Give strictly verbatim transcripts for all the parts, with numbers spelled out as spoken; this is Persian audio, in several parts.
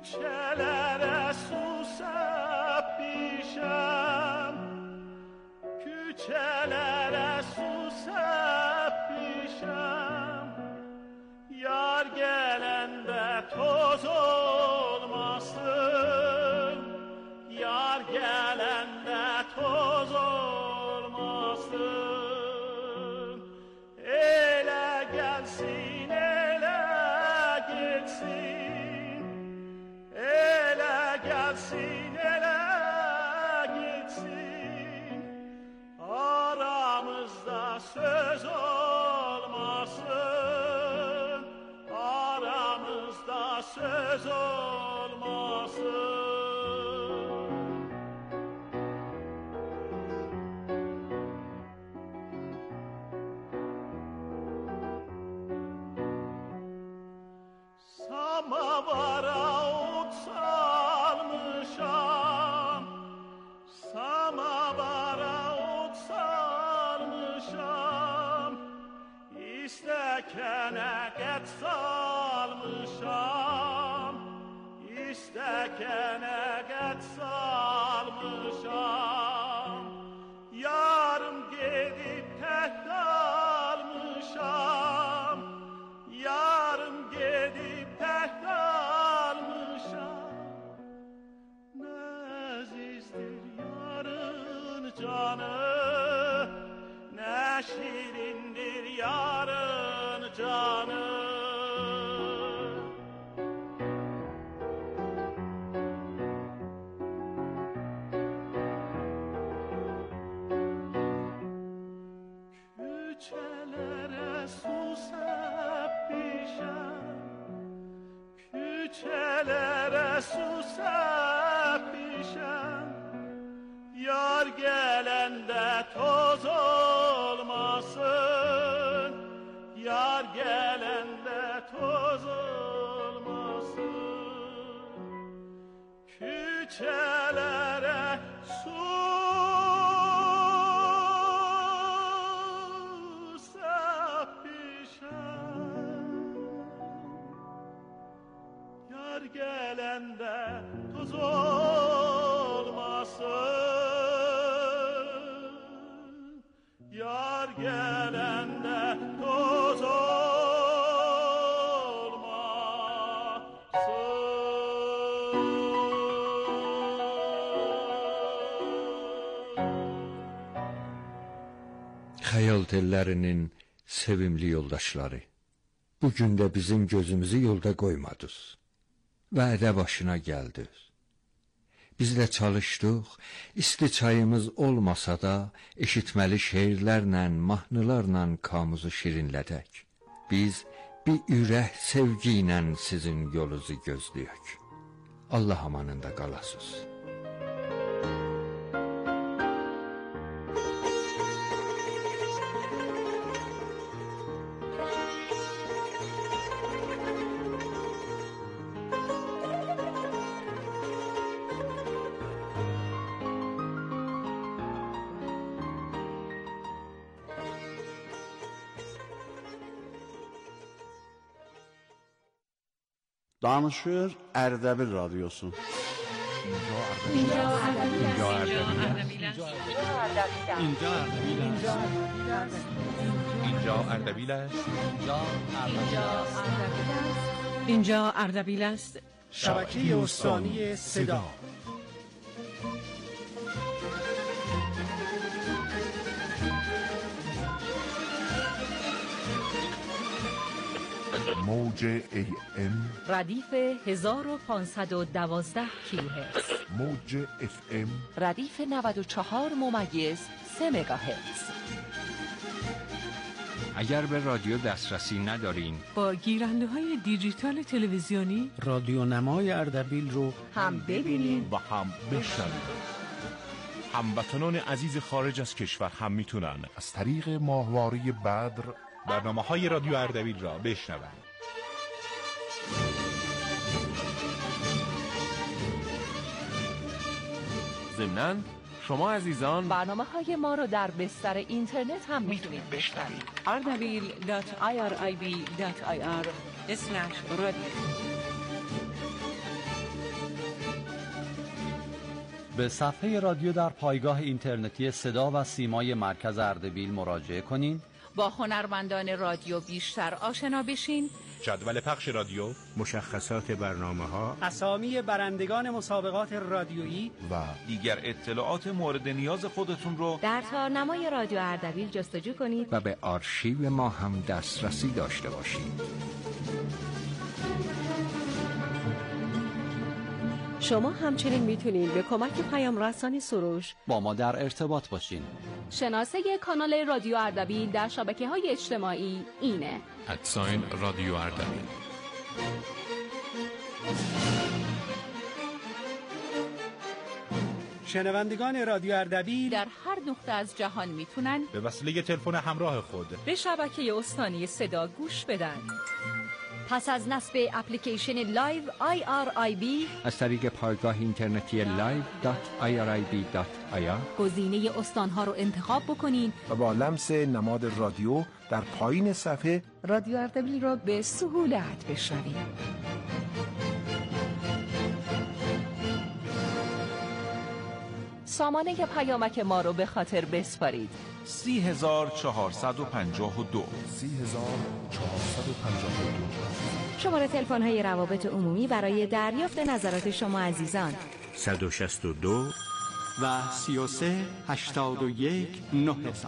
Küçelere susap pişem, küçelere susap pişem, yar gelende toz olmasın, yar gelende toz olmasın. Ele gelsin, ele gitsin, ele gelsin, ele gitsin. Aramızda söz olmasın, aramızda söz olmasın. Samavara ot salmışam, samavara ot salmışam, istekene et salmışam, istekene et salmışam. Yarım gedip tek kalmışam, yarım gedip tek kalmışam. Nezizdir yarın canı, ne şirindir yarın canı. Küçelere susap pişem, küçelere susap pişem, yar gelende toz olmasın, yar gelende toz olmasın. Küçelere susap pişem, yar gelende toz olmasın, yar gelende toz olmasın. Xəyal tellərinin sevimli yoldaşları, bugün də bizim gözümüzü yolda qoymadınız. Vədə başına gəldiniz. Biz də çalışdıq, isti çayımız olmasa da, eşitməli şeirlərlə, mahnılarla kamuzu şirinlədək. Biz bir ürək sevgi ilə sizin yolunuzu gözləyək. Allah amanında qalasınız. Danışır Ərdəbil Radyosu. İnca Ərdəbil. اینجا اردبیل است. شبکه استانی صدا. موج ای ام ردیف هزار و پانصد و دوازده کیلوهرتز. موج اف ام ردیف نود و چهار ممیز سه مگاهرتز. اگر به رادیو دسترسی ندارین، با گیرنده های دیجیتال تلویزیونی رادیو نمای اردبیل رو هم ببینید و هم بشنوید. هموطنان عزیز خارج از کشور هم میتونن از طریق ماهواره بدر برنامه‌های رادیو اردبیل را بشنوند. ضمناً شما عزیزان برنامه های ما رو در بستر اینترنت هم میتونید بشنوید. اردبیل دات آی آر آی بی دات آی آر اسلش رادیو. به صفحه رادیو در پایگاه اینترنتی صدا و سیمای مرکز اردبیل مراجعه کنین. با هنرمندان رادیو بیشتر آشنا بشین. جدول پخش رادیو، مشخصات برنامه‌ها، اسامی برندگان مسابقات رادیویی و دیگر اطلاعات مورد نیاز خودتون رو در تارنمای رادیو اردبیل جستجو کنید و به آرشیو ما هم دسترسی داشته باشید. شما همچنین میتونید به کمک پیام رسانی سروش با ما در ارتباط باشین. شناسه کانال رادیو اردبیل در شبکه‌های اجتماعی اینه: ادساین رادیو اردبیل. شنوندگان رادیو اردبیل در هر نقطه از جهان میتونن به وسیله تلفن همراه خود به شبکه استانی صدا گوش بدن. پس از نصب اپلیکیشن لایو آی آر آی بی از طریق پایگاه اینترنتی لایو دات آی آر آی بی دات آی آر گزینه استانها رو انتخاب بکنین و با لمس نماد رادیو در پایین صفحه رادیو اردبیل را به سهولت بشنوید. سامانه پیامک ما رو به خاطر بسپارید: سی هزار چهارصد و پنجاه و دو سی هزار چهارصد و پنجاه و دو. شماره تلفن های روابط عمومی برای دریافت نظرات شما عزیزان: صد و شصت و دو و سی و سه هشتاد و یک نه هزار.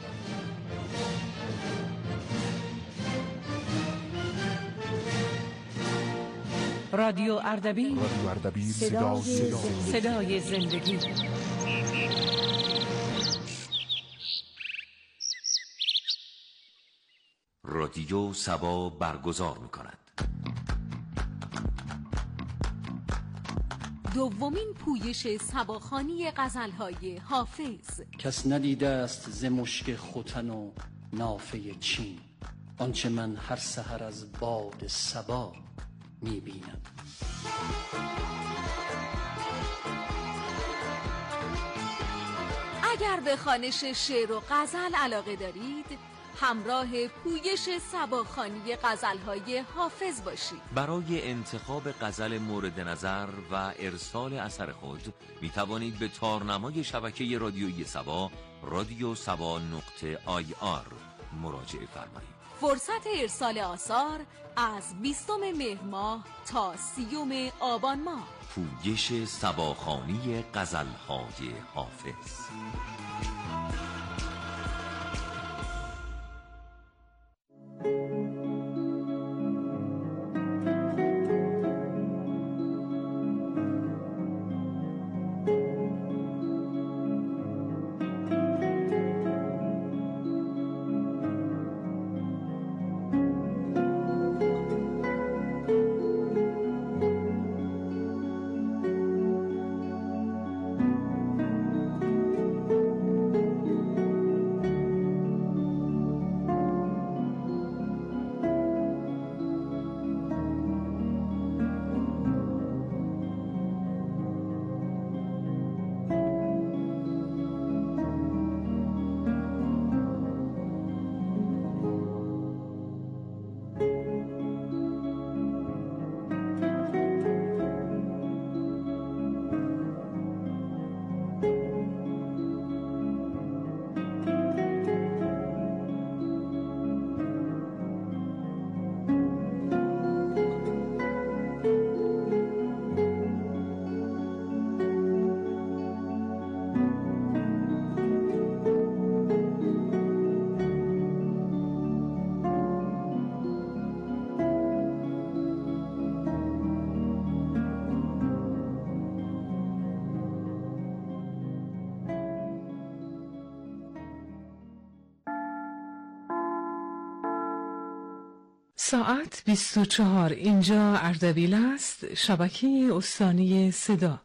رادیو اردبیل، رادیو اردبیل، صدای صدا صدای زندگی. رادیو سبا برگزار می کند دومین پویش سباخوانی غزل‌های حافظ. کس ندیده است ز مشک ختن و نافه چین، آنچه من هر سحر از باد صبا می‌بینم. اگر به خوانش شعر و غزل علاقه دارید، همراه پویش سباخوانی غزل‌های حافظ باشید. برای انتخاب غزل مورد نظر و ارسال اثر خود می توانید به تارنمای شبکه رادیویی سبا رادیو سبا نقطه آی آر مراجعه فرمایید. فرصت ارسال آثار از بیستم مهر ماه تا سیوم آبان ماه. پویش سباخوانی غزل‌های حافظ. ساعت بیست و چهار. اینجا اردبیل است، شبکه استانی صدا.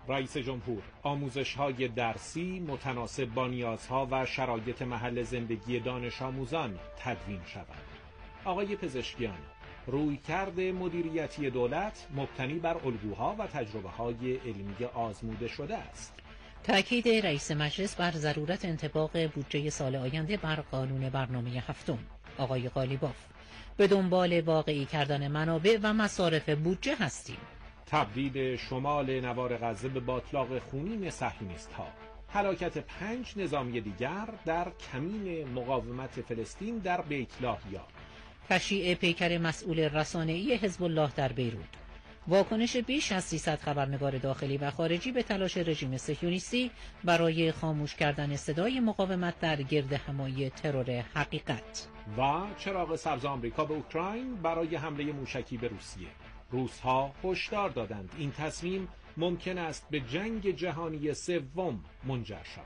رئیس جمهور: آموزش‌های درسی متناسب با نیازها و شرایط محل زندگی دانش آموزان تدوین شود. آقای پزشکیان: رویکرد مدیریتی دولت مبتنی بر الگوها و تجربه‌های علمی آزموده شده است. تأکید رئیس مجلس بر ضرورت انطباق بودجه سال آینده بر قانون برنامه هفتم. آقای قالیباف: به دنبال واقعی کردن منابع و مصارف بودجه هستیم. تبدیل شمال نوار غزه به باتلاق خونین صهیونیست‌ها. هلاکت پنج نظامی دیگر در کمین مقاومت فلسطین در بیت لاهیا. تشییع پیکر مسئول رسانه‌ای حزب الله در بیروت. واکنش بیش از سیصد خبرنگار داخلی و خارجی به تلاش رژیم صهیونیستی برای خاموش کردن صدای مقاومت در گردهمایی ترور حقیقت. و چراغ سبز آمریکا به اوکراین برای حمله موشکی به روسیه. روس‌ها هشدار دادند این تصمیم ممکن است به جنگ جهانی سوم منجر شود.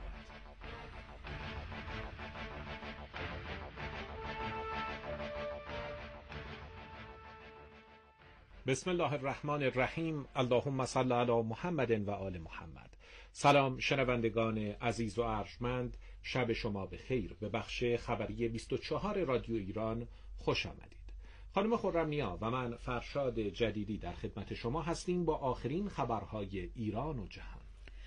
بسم الله الرحمن الرحیم. اللهم صل علی محمد و آل محمد. سلام شنوندگان عزیز و ارجمند، شب شما به خیر. به بخش خبری بیست و چهار رادیو ایران خوش آمدید. خانم خرم‌نیا و من فرشاد جدیدی در خدمت شما هستیم با آخرین خبرهای ایران و جهان.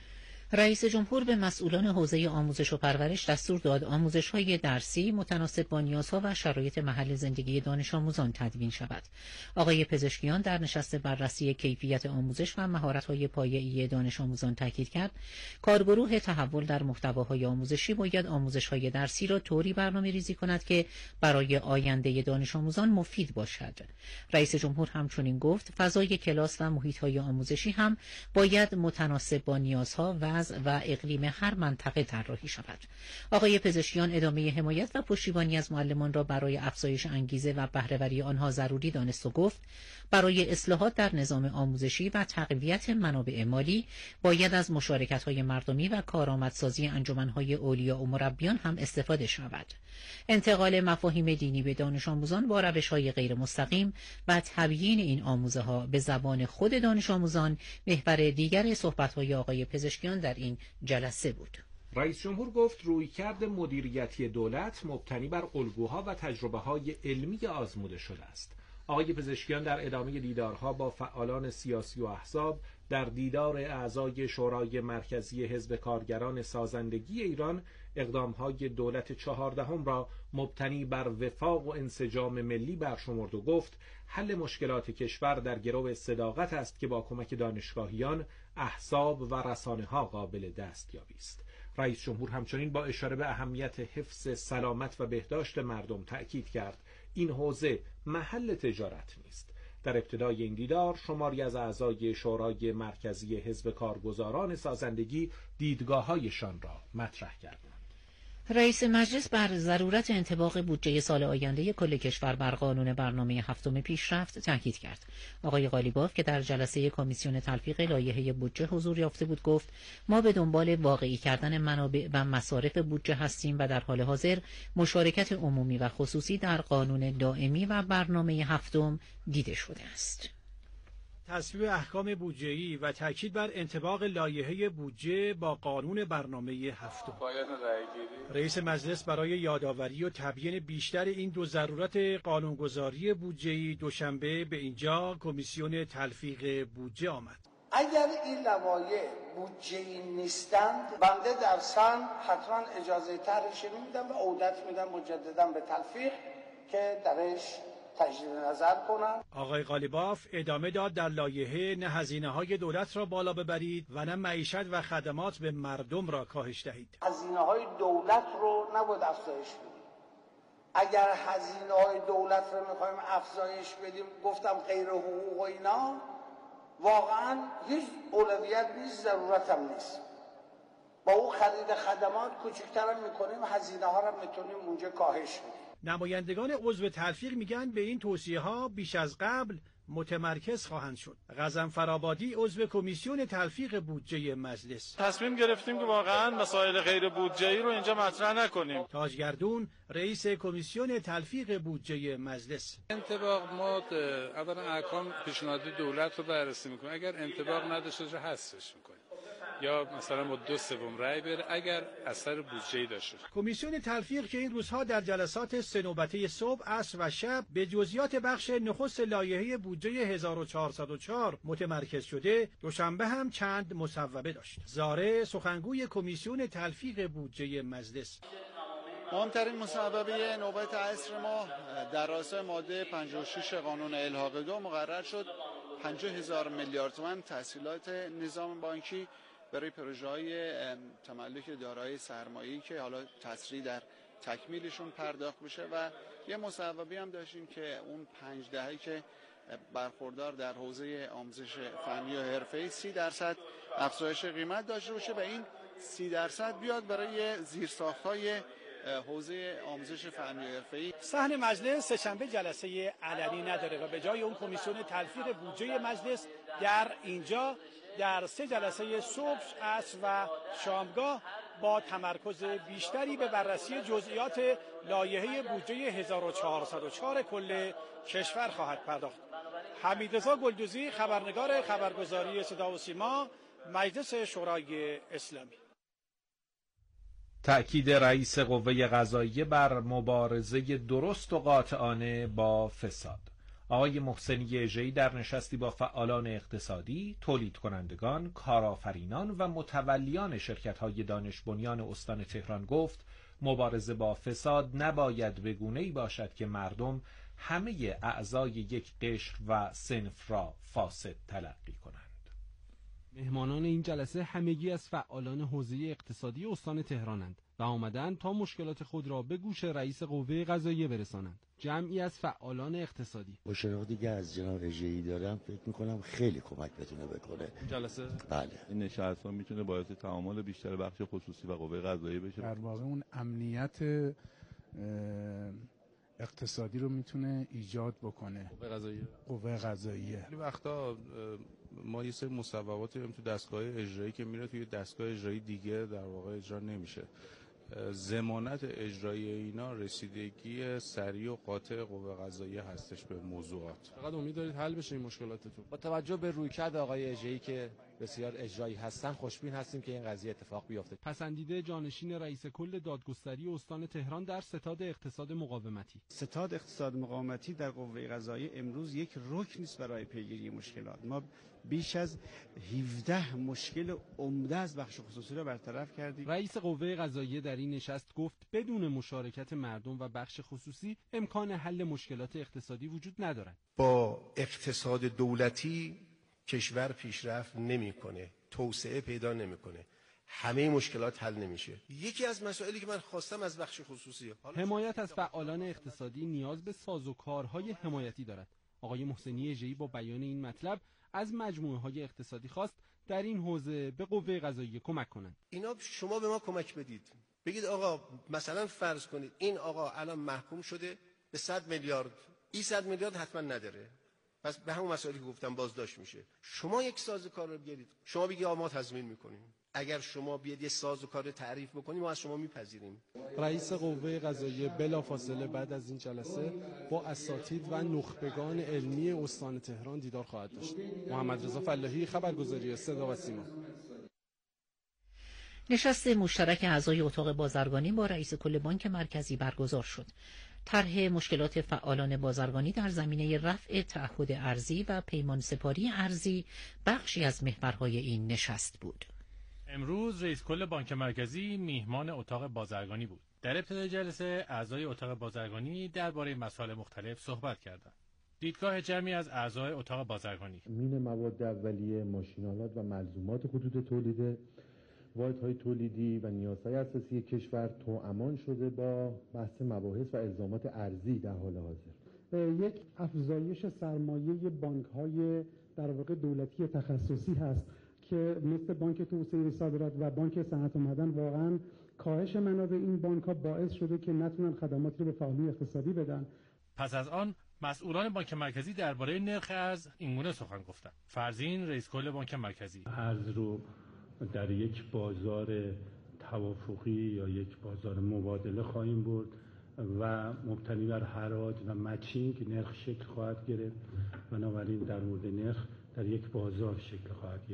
رئیس جمهور به مسئولان حوزه آموزش و پرورش دستور داد آموزش‌های درسی متناسب با نیازها و شرایط محل زندگی دانش آموزان تدوین شود. آقای پزشکیان در نشست بررسی کیفیت آموزش و مهارت‌های پایه‌ای دانش آموزان تاکید کرد کارگروه تحول در محتواهای آموزشی باید آموزش‌های درسی را طوری برنامه‌ریزی کند که برای آینده دانش آموزان مفید باشد. رئیس جمهور همچنین گفت فضای کلاس و محیط‌های آموزشی هم باید متناسب با نیازها و و اقلیم هر منطقه طراحی شود. آقای پزشکیان ادامه حمایت و پشتیبانی از معلمان را برای افزایش انگیزه و بهره‌وری آنها ضروری دانست و گفت برای اصلاحات در نظام آموزشی و تقویت منابع مالی باید از مشارکت‌های مردمی و کارآمدسازی انجمن‌های اولیا و مربیان هم استفاده شود. انتقال مفاهیم دینی به دانش آموزان با روش‌های غیر مستقیم و تبیین این آموزه‌ها به زبان خود دانش آموزان محور دیگر صحبت‌های آقای پزشکیان در این جلسه بود. رئیس جمهور گفت رویکرد مدیریتی دولت مبتنی بر الگوها و تجربه‌های علمی آزموده شده است. آقای پزشکیان در ادامه دیدارها با فعالان سیاسی و احزاب در دیدار اعضای شورای مرکزی حزب کارگران سازندگی ایران اقدامهای دولت چهاردهم را مبتنی بر وفاق و انسجام ملی برشمرد و گفت حل مشکلات کشور در گرو صداقت است که با کمک دانشگاهیان، احزاب و رسانه‌ها قابل دستیابی است. رئیس جمهور همچنین با اشاره به اهمیت حفظ سلامت و بهداشت مردم تأکید کرد این حوزه محل تجارت نیست. در ابتدای این دیدار شماری از اعضای شورای مرکزی حزب کارگزاران سازندگی دیدگاه‌هایشان را مطرح کردند. رئیس مجلس بر ضرورت انطباق بودجه سال آینده کل کشور بر قانون برنامه هفتم پیشرفت تاکید کرد. آقای قالیباف که در جلسه کمیسیون تلفیق لایحه بودجه حضور یافته بود گفت ما به دنبال واقعی کردن منابع و مصارف بودجه هستیم و در حال حاضر مشارکت عمومی و خصوصی در قانون دائمی و برنامه هفتم دیده شده است. تصویب احکام بودجه‌ای و تاکید بر انطباق لایحه بودجه با قانون برنامه هفتم. رئیس مجلس برای یادآوری و تبیین بیشتر این دو ضرورت قانونگذاری بودجه‌ای دوشنبه به اینجا کمیسیون تلفیق بودجه آمد. اگر این لوایح بودجه‌ای نیستند بنده در سن حتما اجازه طرحش میدم و عودت میدم مجددا به تلفیق که درش تجدید نظر کنم. آقای قالیباف ادامه داد در لایحه نه هزینه‌های دولت را بالا ببرید و نه معیشت و خدمات به مردم را کاهش دهید. هزینه‌های دولت رو نباید افزایش بدیم. اگر هزینه‌های دولت رو می‌خوایم افزایش بدیم گفتم غیر حقوق و اینا واقعا هیچ اولویت نیست، ضرورت هم نیست. با اون خرید خدمات کوچکتر هم می‌کنیم، هزینه‌ها رو می‌تونیم اونجا کاهش بدیم. نمایندگان عضو تلفیق میگن به این توصیه ها بیش از قبل متمرکز خواهند شد. غضنفرآبادی عضو کمیسیون تلفیق بودجه مجلس: تصمیم گرفتیم که واقعا مسائل غیر بودجه‌ای رو اینجا مطرح نکنیم. تاجگردون رئیس کمیسیون تلفیق بودجه مجلس: انطباق ما اولا احکام پیشنهاد دولت رو بررسی میکنیم، اگر انطباق نداشته حذفش میکنیم. یا مثلا با دو سوم رأی بره اگر اثر بودجه‌ای داشته. کمیسیون تلفیق که این روزها در جلسات سه نوبته صبح، عصر و شب به جزئیات بخش نخست لایحه بودجه هزار و چهارصد و چهار متمرکز شده، دوشنبه هم چند مصوبه داشت. زاره سخنگوی کمیسیون تلفیق بودجه مجلس: مهمترین مصوبه نوبت عصر ما در راستای ماده پنجاه و شش قانون الحاق دو مقرر شد پنجاه هزار میلیارد تومان تسهیلات نظام بانکی برای پروژه‌های تملک دارایی سرمایه‌ای که حالا تسریع در تکمیلشون پرداخت بشه و یه مصوبه هم داشتیم که اون پنج دهه‌ای که برخوردار در حوزه آموزش فنی و حرفه‌ای سی درصد افزایش قیمت داشته باشه و این سی درصد بیاد برای زیرساخت‌های حوزه آموزش فنی و حرفه‌ای. صحن مجلس سه‌شنبه جلسه علنی نداره و به جای اون کمیسیون تلفیق بودجه مجلس در اینجا در سه جلسه صبح، عصر و شامگاه با تمرکز بیشتری به بررسی جزئیات لایحه بودجه هزار و چهارصد و چهار کل کشور خواهد پرداخت. حمیدرضا گلدوزی، خبرنگار خبرگزاری صدا و سیما، مجلس شورای اسلامی. تأکید رئیس قوه قضاییه بر مبارزه درست و قاطعانه با فساد. آقای محسنی اژه‌ای در نشستی با فعالان اقتصادی، تولید کنندگان، کارآفرینان و متولیان شرکت‌های دانش بنیان استان تهران گفت مبارزه با فساد نباید به گونه‌ای باشد که مردم همه اعضای یک قشر و صنف را فاسد تلقی کنند. مهمانان این جلسه همگی از فعالان حوزه اقتصادی استان تهرانند و آمدند تا مشکلات خود را به گوش رئیس قوه قضاییه برسانند. جمعی از فعالان اقتصادی. مشاوراتی که از جناب اژه‌ای دارم فکر می‌کنم خیلی کمک بتونه بکنه. جلسه بله. این نشست‌ها میتونه باعث تعامل بیشتر بخش خصوصی و قوه قضاییه بشه. در واقع اون امنیت اقتصادی رو میتونه ایجاد بکنه. قوه قضاییه. قوه قضاییه. خیلی وقتا ما یه سری مصوباتی داریم تو دستگاه اجرایی که میره توی دستگاه اجرایی دیگه در واقع اجرا نمیشه. ضمانت اجرایی اینا رسیدگی سریع و قاطع قوه قضاییه هستش به موضوعات. فقط امید دارید حل بشه این مشکلاتتون؟ با توجه به رویکرد آقای اژه‌ای که بسیار اجرایی هستن خوشبین هستیم که این قضیه اتفاق بیفته. پسندیده جانشین رئیس کل دادگستری استان تهران در ستاد اقتصاد مقاومتی. ستاد اقتصاد مقاومتی در قوه قضاییه امروز یک رکن است برای پیگیری مشکلات. ما بیش از هفده مشکل عمده از بخش خصوصی را برطرف کردیم. رئیس قوه قضاییه در این نشست گفت بدون مشارکت مردم و بخش خصوصی امکان حل مشکلات اقتصادی وجود ندارد. با اقتصاد دولتی کشور پیشرفت نمیکنه، توسعه پیدا نمیکنه، همه مشکلات حل نمیشه. یکی از مسائلی که من خواستم از بخش خصوصی حمایت از فعالان اقتصادی نیاز به سازوکارهای حمایتی دارد. آقای محسنی اژه‌ای با بیان این مطلب از مجموعه‌های اقتصادی خواست در این حوزه به قوه قضاییه کمک کنند. اینا شما به ما کمک بدید. بگید آقا مثلا فرض کنید این آقا الان محکوم شده به صد میلیارد، این صد میلیارد حتما نداره. پس به همون مسائلی که گفتم بازداشت میشه. شما یک سازوکار رو بیارید. شما بگید آقا ما تضمین میکنیم. اگر شما بیاد یه سازوکار تعریف بکنیم ما از شما میپذیریم. رئیس قوه قضاییه بلافاصله بعد از این جلسه با اساتید و نخبگان علمی استان تهران دیدار خواهد داشت. محمد رضا فلاحی، خبرگزاری صدا و سیما. نشست مشترک اعضای اتاق بازرگانی با رئیس کل بانک مرکزی برگزار شد. طرح مشکلات فعالان بازرگانی در زمینه رفع تعهد ارزی و پیمان سپاری ارزی بخشی از محورهای این نشست بود. امروز رئیس کل بانک مرکزی میهمان اتاق بازرگانی بود. در ابتدای جلسه اعضای اتاق بازرگانی درباره مسائل مختلف صحبت کردند. دیدگاه جمعی از اعضای اتاق بازرگانی: امین مواد اولیه، ماشین‌آلات و ملزومات خطوط تولید، واحدهای تولیدی و نیازهای اساسی کشور توامان شده با بحث مباحث و الزامات ارزی در حال حاضر. یک افزایش سرمایه بانک‌های در واقع دولتی تخصصی هست که مثل بانک توسعه صادرات و بانک صنعت و معدن واقعا کاهش منابع این بانک‌ها باعث شده که نتونن خدماتی رو به فعالین اقتصادی بدن. پس از آن مسئولان بانک مرکزی درباره نرخ ارز اینگونه سخن گفتند. فرزین رئیس کل بانک مرکزی: ارز رو در یک بازار توافقی یا یک بازار مبادله خواهیم برد و مبتنی بر حراج و مچینگ نرخ شکل خواهد گرفت. بنابراین در مورد نرخ در یک بازار شکل خواهد گرفت.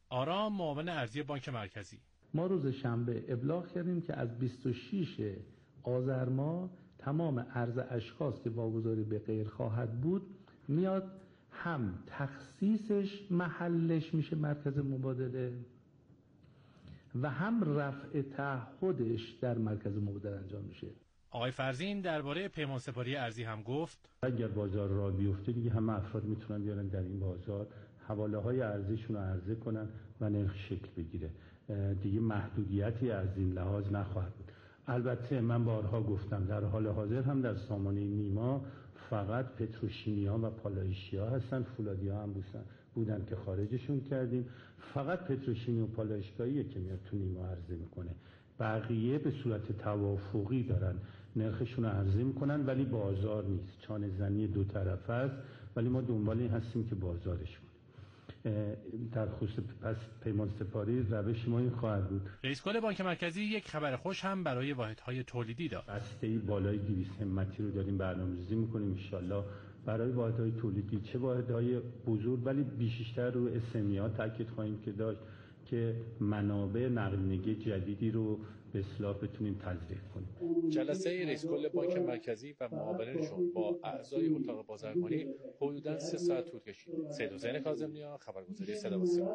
آرام، معاون ارزی بانک مرکزی: ما روز شنبه ابلاغ کردیم که از بیست و شش آذر ماه تمام ارز اشخاص که واگذاری به غیر خواهد بود میاد، هم تخصیصش محلش میشه مرکز مبادله و هم رفع تعهدش در مرکز مبادله انجام میشه. آقای فرزین درباره پیمان سپاری ارزی هم گفت اگر بازار راه بیفته دیگه همه افراد میتونن بیارن در این بازار حواله های ارزیشون رو عرضه کنن و نرخ شکل بگیره، دیگه محدودیتی از این لحاظ نخواهد بود. البته من بارها گفتم در حال حاضر هم در سامانه نیما فقط پتروشیمیا و پالایشیا هستن، فولادیا هم بودن بودن که خارجشون کردیم. فقط پتروشیمی و پالایشگاهیه که میاد تو نیما عرضه میکنه، بقیه به صورت توافقی دارن نرخشون رو عرضه میکنن ولی بازار نیست، چانه زنی دو طرفه است، ولی ما دنبال این هستیم که بازارش بود. در خصوص پس پیمان سپاری روش ما این خواهد بود. رئیس کل بانک مرکزی یک خبر خوش هم برای واحدهای تولیدی داد. بسته‌ای بالای دویست همتی رو داریم برنامه‌ریزی می‌کنیم ان شاءالله برای واحدهای تولیدی، چه واحدهای بزرگ ولی بیشتر رو اس‌ام‌ای‌ها تاکید خواهیم که داشت که منابع نقدینگی جدیدی رو به اصطلاح بتونیم تزریق کنیم. جلسه رئیس کل بانک مرکزی و معاونانشون با اعضای اتاق بازرگانی حدوداً سه ساعت طول کشید. سید حسین کاظمی‌نیا، خبرگزاری صدا و سیما.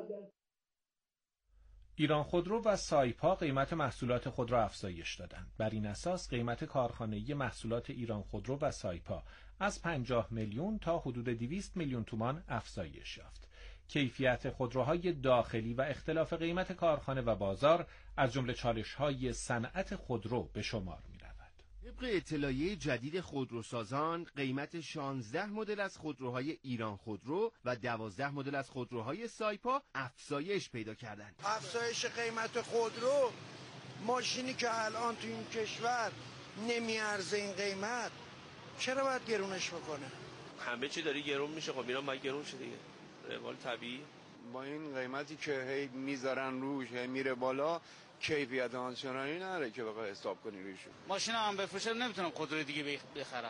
ایران خودرو و سایپا قیمت محصولات خود را افزایش دادند. بر این اساس قیمت کارخانه‌ای محصولات ایران خودرو و سایپا از پنجاه میلیون تا حدود دویست میلیون تومان افزایش یافت. کیفیت خودروهای داخلی و اختلاف قیمت کارخانه و بازار از جمله چالش‌های صنعت خودرو به شمار می‌رود. طبق اطلاعیه جدید خودروسازان، قیمت شانزده مدل از خودروهای ایران خودرو و دوازده مدل از خودروهای سایپا افزایش پیدا کردند. افزایش قیمت خودرو، ماشینی که الان تو این کشور نمیارزه این قیمت، چرا باید گرونش بکنه؟ همه چی داری گرون میشه، خب اینا باید گرون شه دیگه. روال طبیعی. با این قیمتی که هی میذارن روش هی میره بالا، کیفیت آنچنانی نداره که بخوای حساب کنی روشون. ماشینم بفروشم نمیتونم خودرو دیگه بخرم.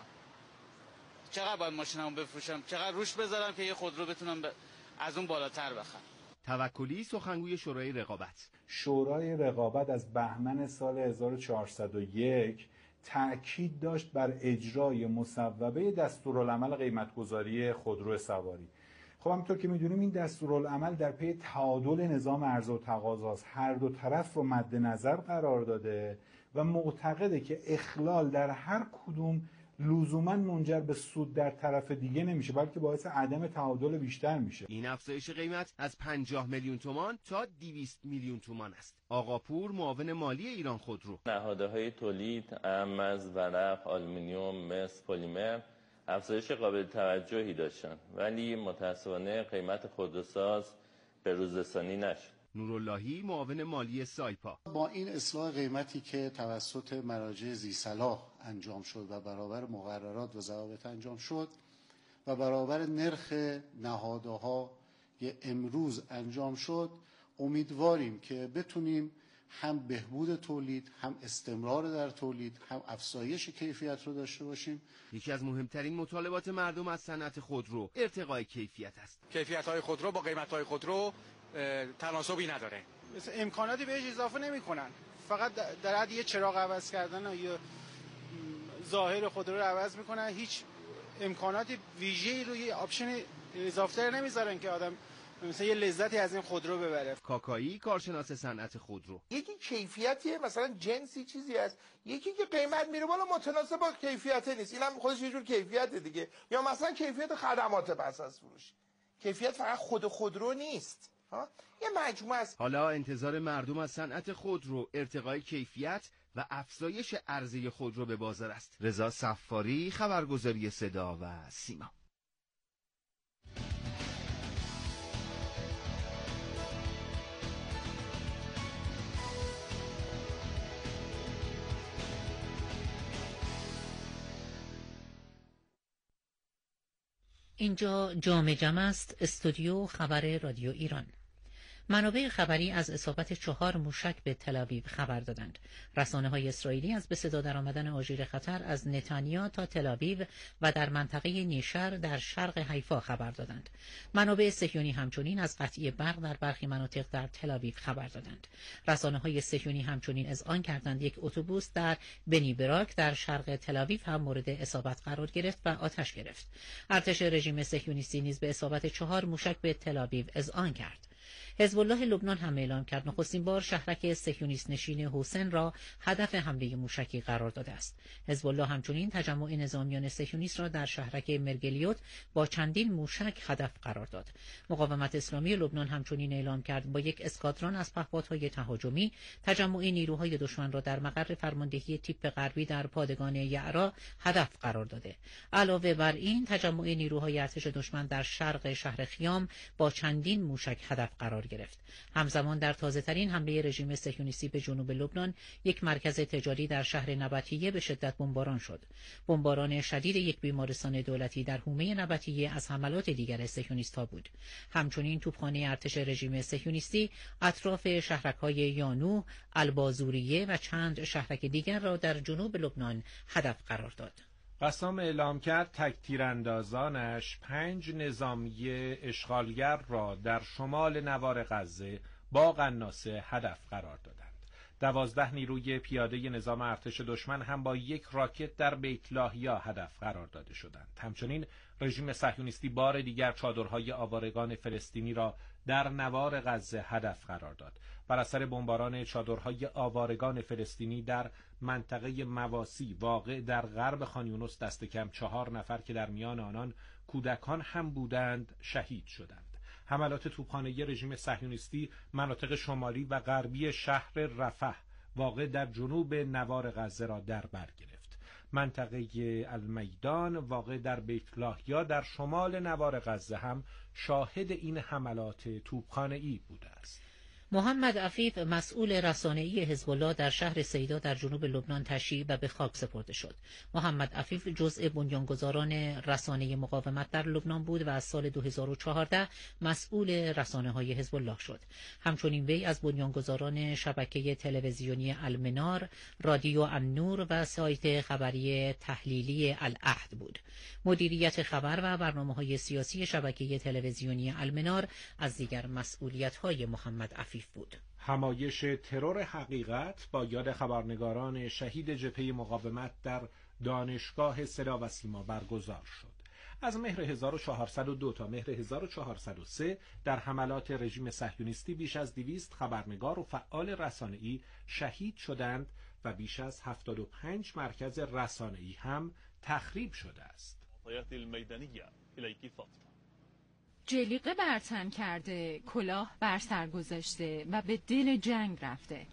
چقدر باید ماشینمو بفروشم؟ چقدر روش بذارم که یه خودرو بتونم ب... از اون بالاتر بخرم؟ توکلی سخنگوی شورای رقابت. شورای رقابت از بهمن سال هزار و چهارصد و یک تأکید داشت بر اجرای مصوبه دستورالعمل قیمتگذاری خودرو سواری. خب همونطور که میدونیم این دستورالعمل در پی تعادل نظام عرضه و تقاضاست، هر دو طرف رو مد نظر قرار داده و معتقده که اخلال در هر کدوم لزوما منجر به سود در طرف دیگه نمیشه، بلکه باعث عدم تعادل بیشتر میشه. این افزایش قیمت از پنجاه میلیون تومان تا دویست میلیون تومان است. آقا پور، معاون مالی ایران خودرو: نهادهای تولید اهم از ورق، آلومینیوم، مس، پلیمر افزایش قابل توجهی داشتن، ولی متاسفانه قیمت خودروساز به روز رسانی نشد. نوراللهی، معاون مالی سایپا: با این اصلاح قیمتی که توسط مراجع ذی‌صلاح انجام شد و برابر مقررات و ضوابط انجام شد و برابر نرخ نهادها امروز انجام شد، امیدواریم که بتونیم هم بهبود تولید، هم استمرار در تولید، هم افزایش کیفیت رو داشته باشیم. یکی از مهمترین مطالبات مردم از صنعت خودرو ارتقای کیفیت است. کیفیت‌های خودرو با قیمت‌های خودرو تناسبی نداره. مثل امکاناتی بهش اضافه نمی‌کنن، فقط در حد یه چراغ عوض کردن یا ظاهر خودرو رو عوض می‌کنن، هیچ امکاناتی ویژه‌ای روی آپشن اضافه‌تر نمی‌ذارن که آدم مثلا یه لذتی از این خودرو ببره. کاکایی، کارشناس صنعت خودرو: یکی کیفیتیه، مثلا جنسی چیزی است، یکی که قیمت میره بالا متناسب با کیفیت نیست، اینم خودش یه جور کیفیت دیگه. یا مثلا کیفیت خدمات پس از فروش، کیفیت فقط خود خودرو نیست، ها یه مجموعه است. حالا انتظار مردم از صنعت خودرو ارتقای کیفیت و افزایش عرضه خودرو به بازار است. رضا صفاری، خبرگزاری صدا و سیما. اینجا جام جم است، استودیو خبر رادیو ایران. منابع خبری از اصابت چهار موشک به تل‌آویو خبر دادند. رسانه‌های اسرائیلی از به صدا درآمدن آژیر خطر از نتانیا تا تل‌آویو و در منطقه نیشر در شرق حیفا خبر دادند. منابع صهیونی همچنین از قطعی برق در برخی مناطق در تل‌آویو خبر دادند. رسانه‌های صهیونی همچنین اذعان کردند یک اتوبوس در بنی براک در شرق تل‌آویو هم مورد اصابت قرار گرفت و آتش گرفت. ارتش رژیم صهیونیستی نیز به اصابت چهار موشک به تل‌آویو اذعان کرد. حزب الله لبنان هم اعلام کرد نخستین بار شهرک صهیونیست نشین حسین را هدف حمله موشکی قرار داده است. حزب الله همچنین تجمع نظامیان صهیونیست را در شهرک مرگلیوت با چندین موشک هدف قرار داد. مقاومت اسلامی لبنان همچنین اعلام کرد با یک اسکادران از پهپادهای تهاجمی تجمع نیروهای دشمن را در مقر فرماندهی تیپ غربی در پادگان یعرا هدف قرار داده. علاوه بر این تجمع نیروهای ارتش دشمن در شرق شهر خیام با چندین موشک هدف قرار گرفت. همزمان در تازه‌ترین حمله رژیم صهیونیستی به جنوب لبنان یک مرکز تجاری در شهر نبطیه به شدت بمباران شد. بمباران شدید یک بیمارستان دولتی در حومه نبطیه از حملات دیگر صهیونیست‌ها بود. همچنین توپخانه ارتش رژیم صهیونیستی اطراف شهرک‌های یانو، البازوریه و چند شهرک دیگر را در جنوب لبنان هدف قرار داد. قسام اعلام کرد تک تیراندازانش پنج نظامی اشغالگر را در شمال نوار غزه با قناصه هدف قرار دادند. دوازده نیروی پیاده نظام ارتش دشمن هم با یک راکت در بیت لاهیا هدف قرار داده شدند. همچنین رژیم صهیونیستی بار دیگر چادرهای آوارگان فلسطینی را در نوار غزه هدف قرار داد. بر اثر بمباران چادرهای آوارگان فلسطینی در منطقه مواسی واقع در غرب خان یونس دست کم چهار نفر که در میان آنان کودکان هم بودند شهید شدند. حملات توپخانه رژیم صهیونیستی مناطق شمالی و غربی شهر رفح واقع در جنوب نوار غزه را در بر گرفت. منطقه المیدان واقع در بیت لاهیا در شمال نوار غزه هم شاهد این حملات توپخانه‌ای بوده است. محمد عفیف مسئول رسانه‌ای حزب الله در شهر سیدا در جنوب لبنان تشییع و به خاک سپرده شد. محمد عفیف جزء بنیانگذاران رسانه مقاومت در لبنان بود و از سال دو هزار و چهارده مسئول رسانه‌های حزب الله شد. همچنین وی از بنیانگذاران شبکه تلویزیونی المنار، رادیو النور و سایت خبری تحلیلی العهد بود. مدیریت خبر و برنامه‌های سیاسی شبکه تلویزیونی المنار از دیگر مسئولیت‌های محمد عفیف بود. همایش ترور حقیقت با یاد خبرنگاران شهید جبهه مقاومت در دانشگاه صدا و سیما برگزار شد. از مهر هزار و چهارصد و دو تا مهر هزار و چهارصد و سه در حملات رژیم صهیونیستی بیش از دویست خبرنگار و فعال رسانه‌ای شهید شدند و بیش از هفتاد و پنج مرکز رسانه‌ای هم تخریب شده است. جلیقه بر تن کرده، کلاه بر سر گذاشته و به دل جنگ رفته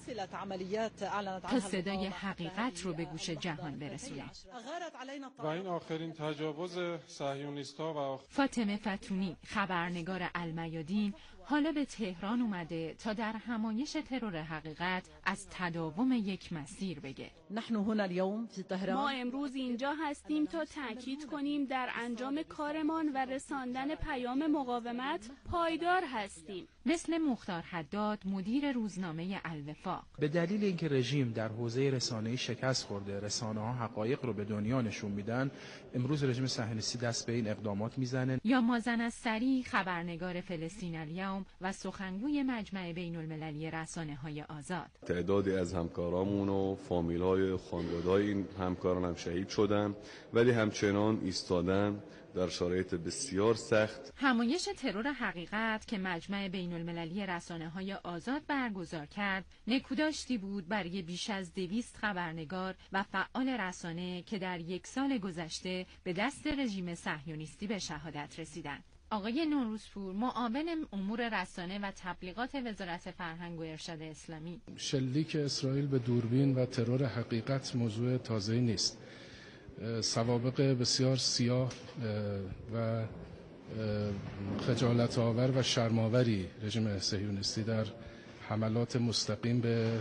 تا صدای حقیقت رو به گوش جهان برسونه. و این آخرین تجاوز صهیونیست‌ها و فاطمه فتونی، خبرنگار المیادین، حالا به تهران اومده تا در همایش ترور حقیقت از تداوم یک مسیر بگه. ما امروز اینجا هستیم تا تأکید کنیم در انجام کارمان و رساندن پیام مقاومت پایدار هستیم. مثل مختار حداد، مدیر روزنامه الوفاق. به دلیل اینکه رژیم در حوزه رسانه‌ای شکست خورده، رسانه‌ها حقایق رو به دنیا نشون میدن، امروز رژیم صهیونیستی دست به این اقدامات میزنه. یا مازن السری، خبرنگار فلسطین الیوم و سخنگوی مجمع بین المللی رسانه‌های آزاد. تعدادی از همکارامون و فامیل‌های خانواده‌های این همکاران هم شهید شدن، ولی همچنان ایستادن در شرایط بسیار سخت. همایش ترور حقیقت که مجمع بین المللی رسانه‌های آزاد برگزار کرد، نکوداشتی بود برای بیش از دویست خبرنگار و فعال رسانه که در یک سال گذشته به دست رژیم صهیونیستی به شهادت رسیدند. آقای نوروزپور، معاون امور رسانه و تبلیغات وزارت فرهنگ و ارشاد اسلامی: شلیک اسرائیل به دوربین و ترور حقیقت موضوع تازه‌ای نیست. سوابق بسیار سیاه و خجالت آور و شرم‌آوری رژیم صهیونیستی در حملات مستقیم به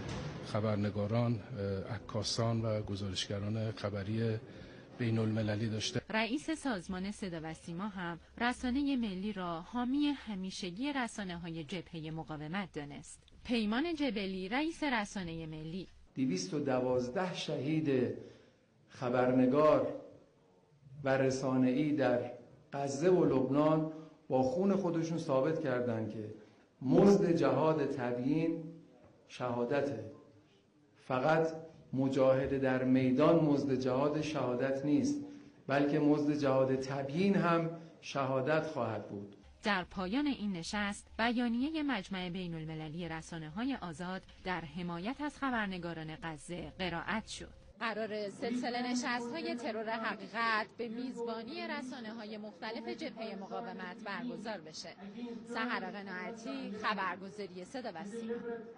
خبرنگاران، عکاسان و گزارشگران خبری بین المللی داشته. رئیس سازمان صدا و سیما هم رسانه ملی را حامی همیشگی رسانه‌های جبهه مقاومت دانست. پیمان جبلی رئیس رسانه ملی: دویست و دوازده شهید خبرنگار و رسانه‌ای در غزه و لبنان با خون خودشون ثابت کردند که مزد جهاد تبیین شهادته. فقط مجاهده در میدان مزد جهاد شهادت نیست، بلکه مزد جهاد تبیین هم شهادت خواهد بود. در پایان این نشست بیانیه مجمع بین المللی رسانه‌های آزاد در حمایت از خبرنگاران غزه قرائت شد. قرار سلسله نشست‌های ترور حقیقت به میزبانی رسانه‌های مختلف جبهه مقاومت برگزار بشه. سحر قناعتی، خبرگزاری صدا و سیما.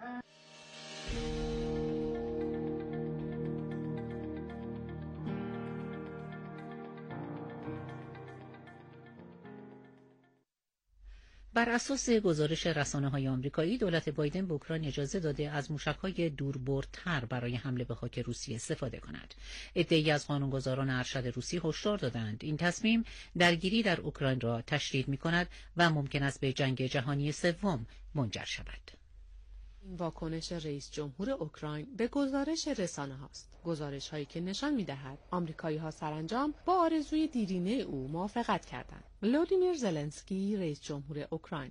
بر اساس گزارش رسانه‌های آمریکایی، دولت بایدن به اوکراین اجازه داده از موشک‌های دوربردتر برای حمله به خاک روسیه استفاده کند. عده‌ای از قانونگذاران ارشد روسی هشدار دادند این تصمیم درگیری در اوکراین را تشدید می‌کند و ممکن است به جنگ جهانی سوم منجر شود. این واکنش رئیس جمهور اوکراین به گزارش رسانه هاست. گزارش هایی که نشان می دهد آمریکایی ها سرانجام با آرزوی دیرینه او موافقت کردند. ولودیمیر زلنسکی، رئیس جمهور اوکراین: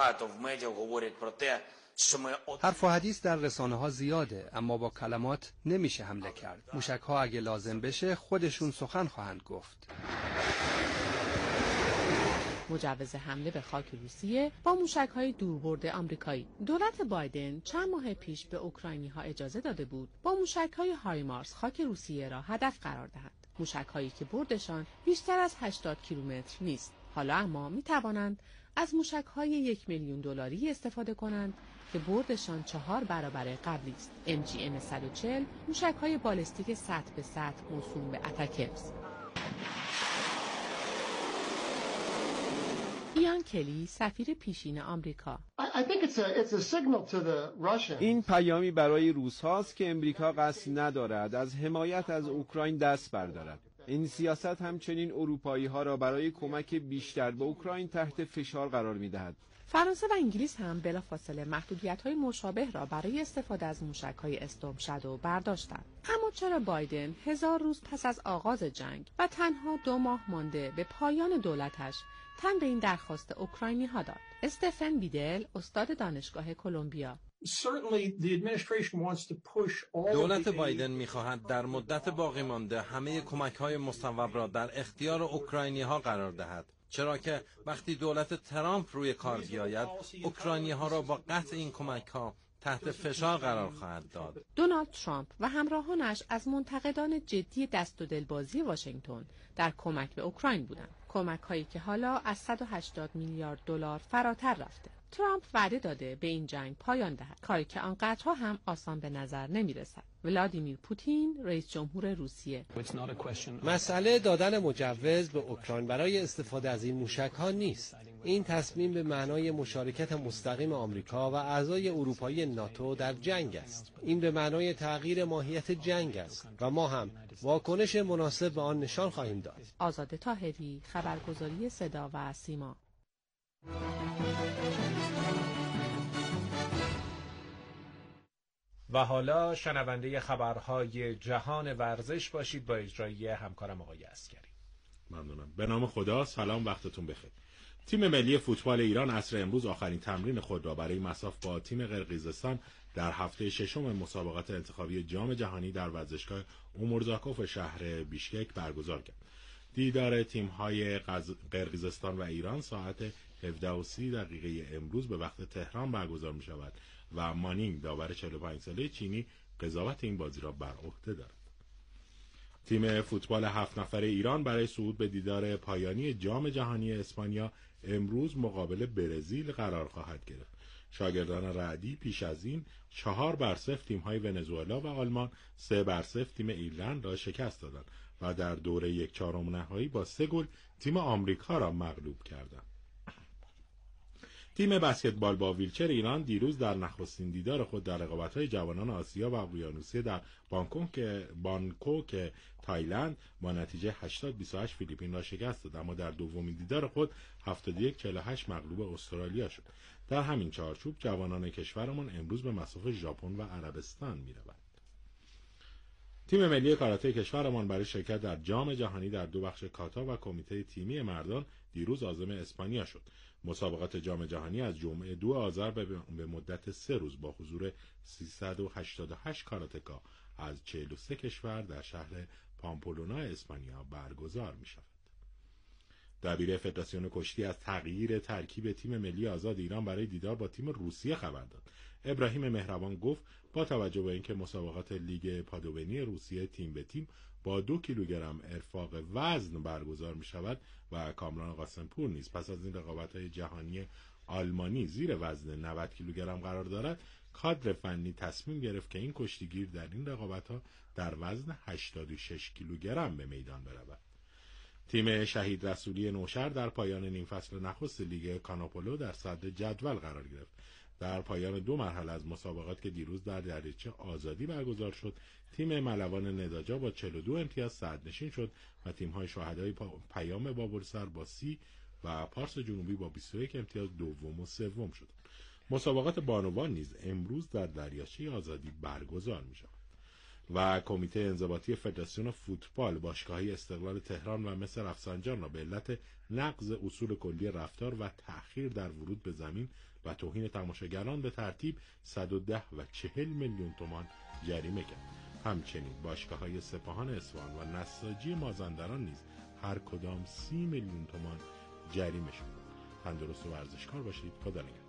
حرف و حدیث در رسانه ها زیاده، اما با کلمات نمیشه حمله کرد. موشک ها اگه لازم بشه خودشون سخن خواهند گفت. مجوز حمله به خاک روسیه با موشک‌های دوربرد آمریکایی. دولت بایدن چند ماه پیش به اوکراینی‌ها اجازه داده بود با موشک‌های هایمارس خاک روسیه را هدف قرار دهند. موشک‌هایی که بردشان بیشتر از هشتاد کیلومتر نیست. حالا اما می‌توانند از موشک‌های یک میلیون دلاری استفاده کنند که بردشان چهار برابر قبلی است. ام جی ام صد و چهل موشک‌های بالستیک سطح به سطح موسوم به اتکرز. ایان کلی، سفیر پیشین آمریکا: این پیامی برای روس هاست که امریکا قصد ندارد از حمایت از اوکراین دست بردارد. این سیاست همچنین اروپایی ها را برای کمک بیشتر به اوکراین تحت فشار قرار می دهد. فرانسه و انگلیس هم بلافاصله محدودیت‌های مشابه را برای استفاده از موشک‌های استورم شادو برداشتند. اما چرا بایدن هزار روز پس از آغاز جنگ و تنها دو ماه مانده به پایان دولتش تن به این درخواست اوکراینی‌ها داد؟ استفن بیدل، استاد دانشگاه کلمبیا: دولت بایدن می‌خواهد در مدت باقی مانده همه کمک‌های مصوب را در اختیار اوکراینی‌ها قرار دهد، چرا که وقتی دولت ترامپ روی کار بیاید اوکراینی‌ها را با قطع این کمک‌ها تحت فشار قرار خواهد داد. دونالد ترامپ و همراهانش از منتقدان جدی دست و دلبازی واشنگتن در کمک به اوکراین بودند. کمک‌هایی که حالا از صد و هشتاد میلیارد دلار فراتر رفته. ترامپ وعده داده به این جنگ پایان دهد، کاری که آنقدرها هم آسان به نظر نمی‌رسد. ولادیمیر پوتین، رئیس جمهور روسیه: مسئله دادن مجوز به اوکراین برای استفاده از این موشک‌ها نیست. این تصمیم به معنای مشارکت مستقیم آمریکا و اعضای اروپایی ناتو در جنگ است. این به معنای تغییر ماهیت جنگ است و ما هم واکنش مناسب به آن نشان خواهیم داد. آزاده طاهری، خبرگزاری صدا و سیما. و حالا شنونده خبرهای جهان ورزش باشید با اجرایی همکارم آقای عسکری. ممنونم. به نام خدا، سلام، وقتتون بخیر. تیم ملی فوتبال ایران عصر امروز آخرین تمرین خود را برای مصاف با تیم قرقیزستان در هفته ششم مسابقات انتخابی جام جهانی در ورزشگاه اومورزاکوف شهر بیشکک برگزار کرد. دیدار تیم‌های قرقیزستان و ایران ساعت هفده و سی دقیقه امروز به وقت تهران برگزار می شود و مانینگ داور چهل و پنج ساله چینی قضاوت این بازی را بر عهده دارد. تیم فوتبال هفت نفره ایران برای صعود به دیدار پایانی جام جهانی اسپانیا امروز مقابل برزیل قرار خواهد گرفت. شاگردان رعدی پیش از این چهار بر صفر تیم‌های ونزوئلا و آلمان، سه بر صفر تیم ایرلند را شکست دادند و در دوره یک چهارم نهایی با سه گل تیم آمریکا را مغلوب کردند. تیم بسکتبال با ویلچر ایران دیروز در نخستین دیدار خود در رقابت‌های جوانان آسیا و اقیانوسیه در بانکوک بانکوک تایلند با نتیجه هشتاد بیست و هشت فیلیپین را شکست داد، اما در دومین دیدار خود هفتاد و یک چهل و هشت مغلوب استرالیا شد. در همین چارچوب جوانان کشورمان امروز به مصاف ژاپن و عربستان می‌روند. تیم ملی کاراته کشورمان برای شرکت در جام جهانی در دو بخش کاتا و کمیته تیمی مردان دیروز عازم اسپانیا شد. مسابقات جام جهانی از جمعه دو آذر به مدت سه روز با حضور سیصد و هشتاد و هشت کاراتکا از چهل و سه کشور در شهر پامپلونا اسپانیا برگزار می شود. دبیر فدراسیون کشتی از تغییر ترکیب تیم ملی آزاد ایران برای دیدار با تیم روسیه خبر داد. ابراهیم مهربان گفت با توجه به اینکه مسابقات لیگ پادوبنی روسیه تیم به تیم با دو کیلوگرم ارفاق وزن برگزار می شود و کامران قاسمپور نیز پس از این رقابت‌های جهانی آلمانی زیر وزن نود کیلوگرم قرار دارد، کادر فنی تصمیم گرفت که این کشتیگیر در این رقابت‌ها در وزن هشتاد و شش کیلوگرم به میدان برود. تیم شهید رسولی نوشهر در پایان نیم فصل نخست لیگ کاناپولو در صدر جدول قرار گرفت. در پایان دو مرحله از مسابقات که دیروز در دریاچه آزادی برگزار شد، تیم ملوان نداجا با چهل و دو امتیاز صدرنشین شد و تیم‌های شهدای پیام بابرسر با سی و پارس جنوبی با بیست و یک امتیاز دوم و سوم شدند. مسابقات بانوان نیز امروز در دریاچه آزادی برگزار می‌شود. و کمیته انضباطی فدراسیون فوتبال باشگاه‌های استقلال تهران و مس رفسنجان را به علت نقض اصول کلی رفتار و تأخیر در ورود به زمین و توهین تماشاگران به ترتیب صد و ده و چهل میلیون تومان جریمه کرد. همچنین باشگاه‌های سپاهان اصفهان و نساجی مازندران نیز هر کدام سی میلیون تومان جریمه شد. تندرست و ورزشکار باشید. خدا نگهدار.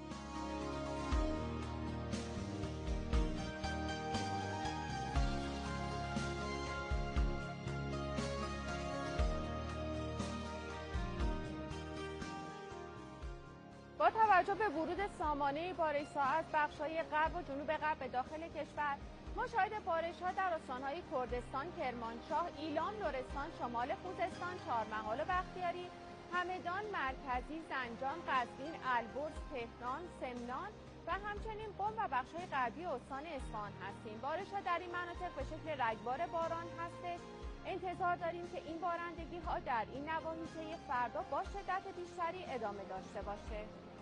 با توجه به ورود سامانه بارش‌ها از بخش‌های غرب و جنوب غرب به داخل کشور، ما شاهد بارش‌ها در استان‌های کردستان، کرمانشاه، ایلام، لرستان، شمال خوزستان، چهارمحال و بختیاری، همدان، مرکزی، زنجان، قزوین، البرز، تهران، سمنان و همچنین قم و بخش‌های غربی استان اصفهان هستیم. بارش‌ها در این مناطق به شکل رگبار باران هستش. انتظار داریم که این بارندگی‌ها در این نواحی طی فردا با شدت بیشتری ادامه داشته باشه.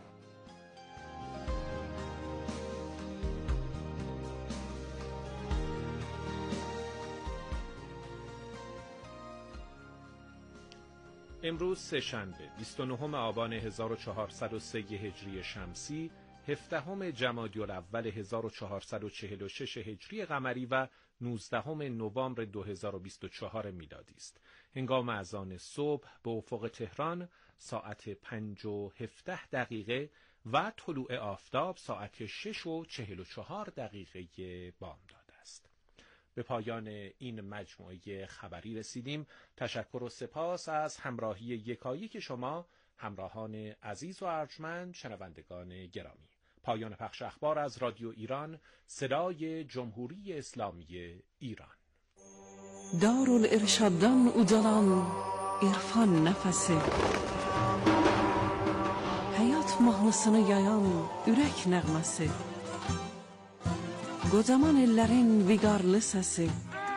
امروز سه‌شنبه بیست و نهم آبان هزار و چهارصد و سه هجری شمسی، هفدهم جمادی الاول هزار و چهارصد و چهل و شش هجری قمری و نوزدهم نوامبر دو هزار و بیست و چهار میلادی است. هنگام اذان صبح به افق تهران ساعت پنج و هفده دقیقه و طلوع آفتاب ساعت شش و چهل و چهار دقیقه بامداد است. به پایان این مجموعه خبری رسیدیم. تشکر و سپاس از همراهی یکایک شما همراهان عزیز و ارجمند، شنوندگان گرامی. پایان پخش اخبار از رادیو ایران، صدای جمهوری اسلامی ایران. دارالارشادان اوجالان عرفان nefesi hayat mahnısını yayan ürək nəğməsi, qocaman ellərin viqarlı səsi,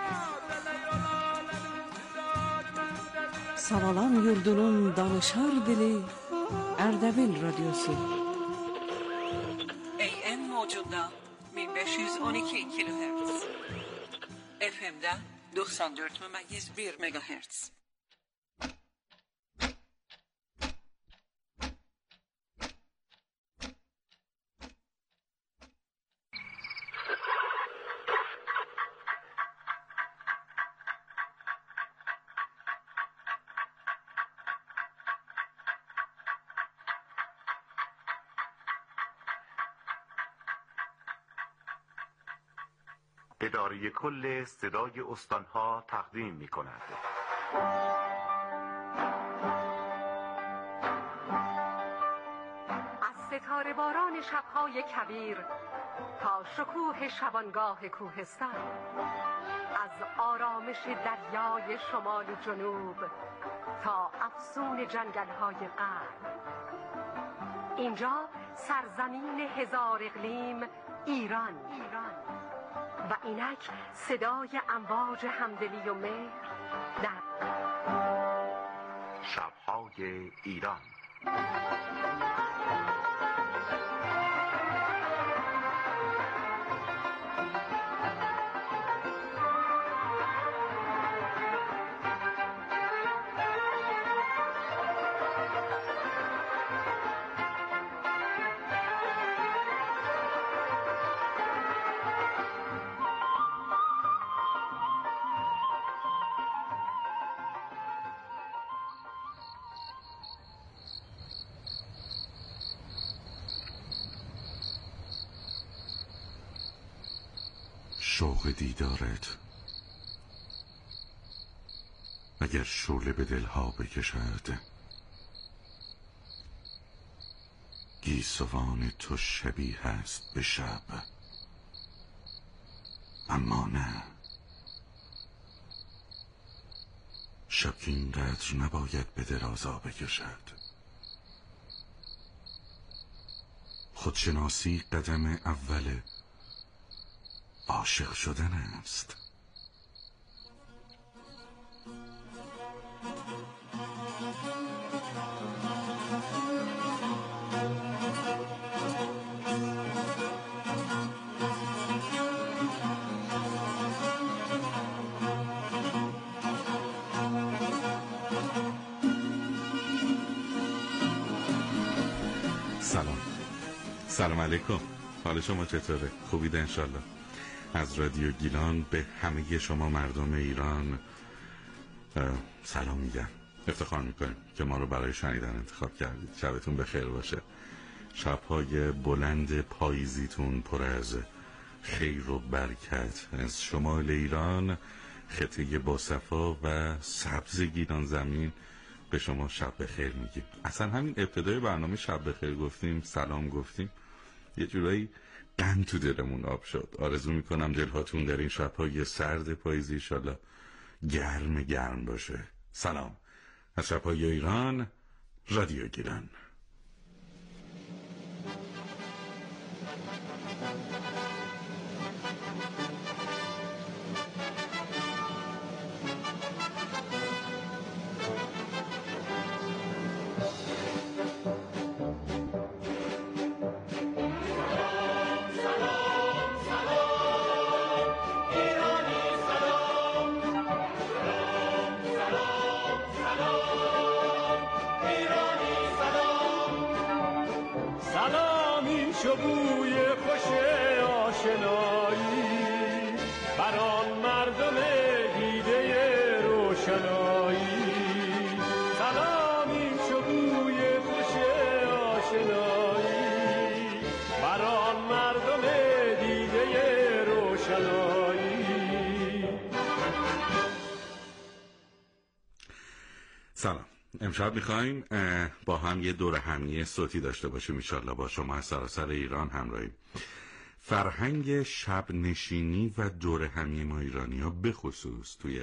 Savalan yurdunun danışar dili Ərdəbil radyosu. A M موجودda bin beş yüz on iki kilohertz, F M'da doksan dört memeyiz bir megahertz. اداره کل صدای استانها تقدیم می کند. از ستاره باران شبهای کبیر تا شکوه شبانگاه کوهستان، از آرامش دریای شمال و جنوب تا افسون جنگل‌های غرب، اینجا سرزمین هزار اقلیم ایران ایران و اینک صدای امواج همدلی و مهر در شب‌های ایران. شوق دیدارت اگر شعله به دلها بکشد، گیسوان تو شبیه است به شب، اما نه، شب که اینقدر نباید به درازا بکشد. خودشناسی قدم اول عاشق شدن است. سلام سلام علیکم، حال شما چطوره؟ خوبید انشالله. از رادیو گیلان به همه شما مردم ایران سلام میگم. افتخار میکنیم که ما رو برای شنیدن انتخاب کردید. شبتون بخیر باشه. شبهای بلند پاییزیتون پر از خیر و برکت. از شمال ایران، خطه باصفا و سبز گیلان زمین به شما شب بخیر میگیم. اصلا همین ابتدای برنامه شب بخیر گفتیم، سلام گفتیم، یه جورایی قند تو دلمون آب شد. آرزو میکنم دلهاتون در این شبهای سرد پاییزی انشالله گرم گرم باشه. سلام از شبهای ایران، رادیو گیلان. سلام. امشب میخوایم با هم یه دور همیه صوتی داشته باشیم انشالله با شما از سراسر ایران همراهیم. فرهنگ شب نشینی و دور همی ما ایرانی ها به خصوص توی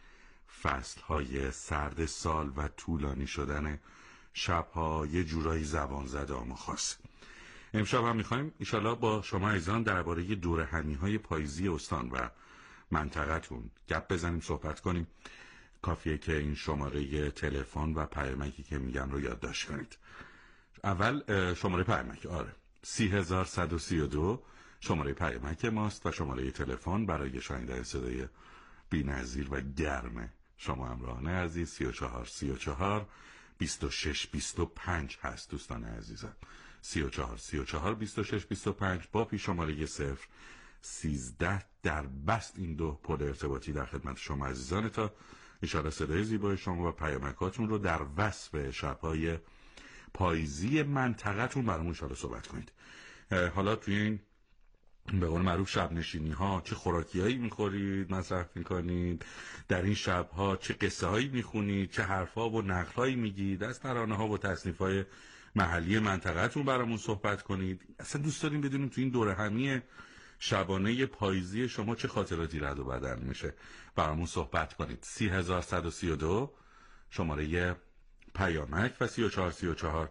فصلهای سرد سال و طولانی شدن شبها یه جورایی زبان زده و خاص. امشب هم میخوایم انشالله با شما عزیزان درباره دور همی های پاییزی استان و منطقتون گپ بزنیم، صحبت کنیم. کافیه که این شماره تلفن و پیامکی که میگم رو یادداشت کنید. اول شماره پیامک آره سی هزار صد و سی و دو شماره پیامک ماست و شماره تلفن برای شنیدن صدای بی‌نظیر و گرم شما همراهان عزیز سی و چهار سی و چهار بیست و شش بیست و پنج هست. دوستان عزیزم سی و چهار سی و چهار بیست و شش بیست و پنج با پیش شماره صفر سیزده در بست این دو پل ارتباطی در خدمت شما عزیزان تا انشاءالله صدای زیبای شما و پیامکاتون رو در وصف شب‌های پاییزی منطقه‌تون برامون انشاءالله صحبت کنید. حالا توی این به قول معروف شب نشینی ها چه خوراکیایی میخورید، مصرف میکنید، در این شب‌ها چه قصه هایی میخونید، چه حرفا و نقل‌هایی میگید، از ترانه ها و تصنیف‌های محلی منطقه‌تون برامون صحبت کنید. اصلا دوست داریم بدونیم توی این دوره همی شبانه پاییزی شما چه خاطراتی رد و بدل میشه، برامون صحبت کنید. سی هزار صد و سی و دو شماره پیامک و سی و چهار سی و چهار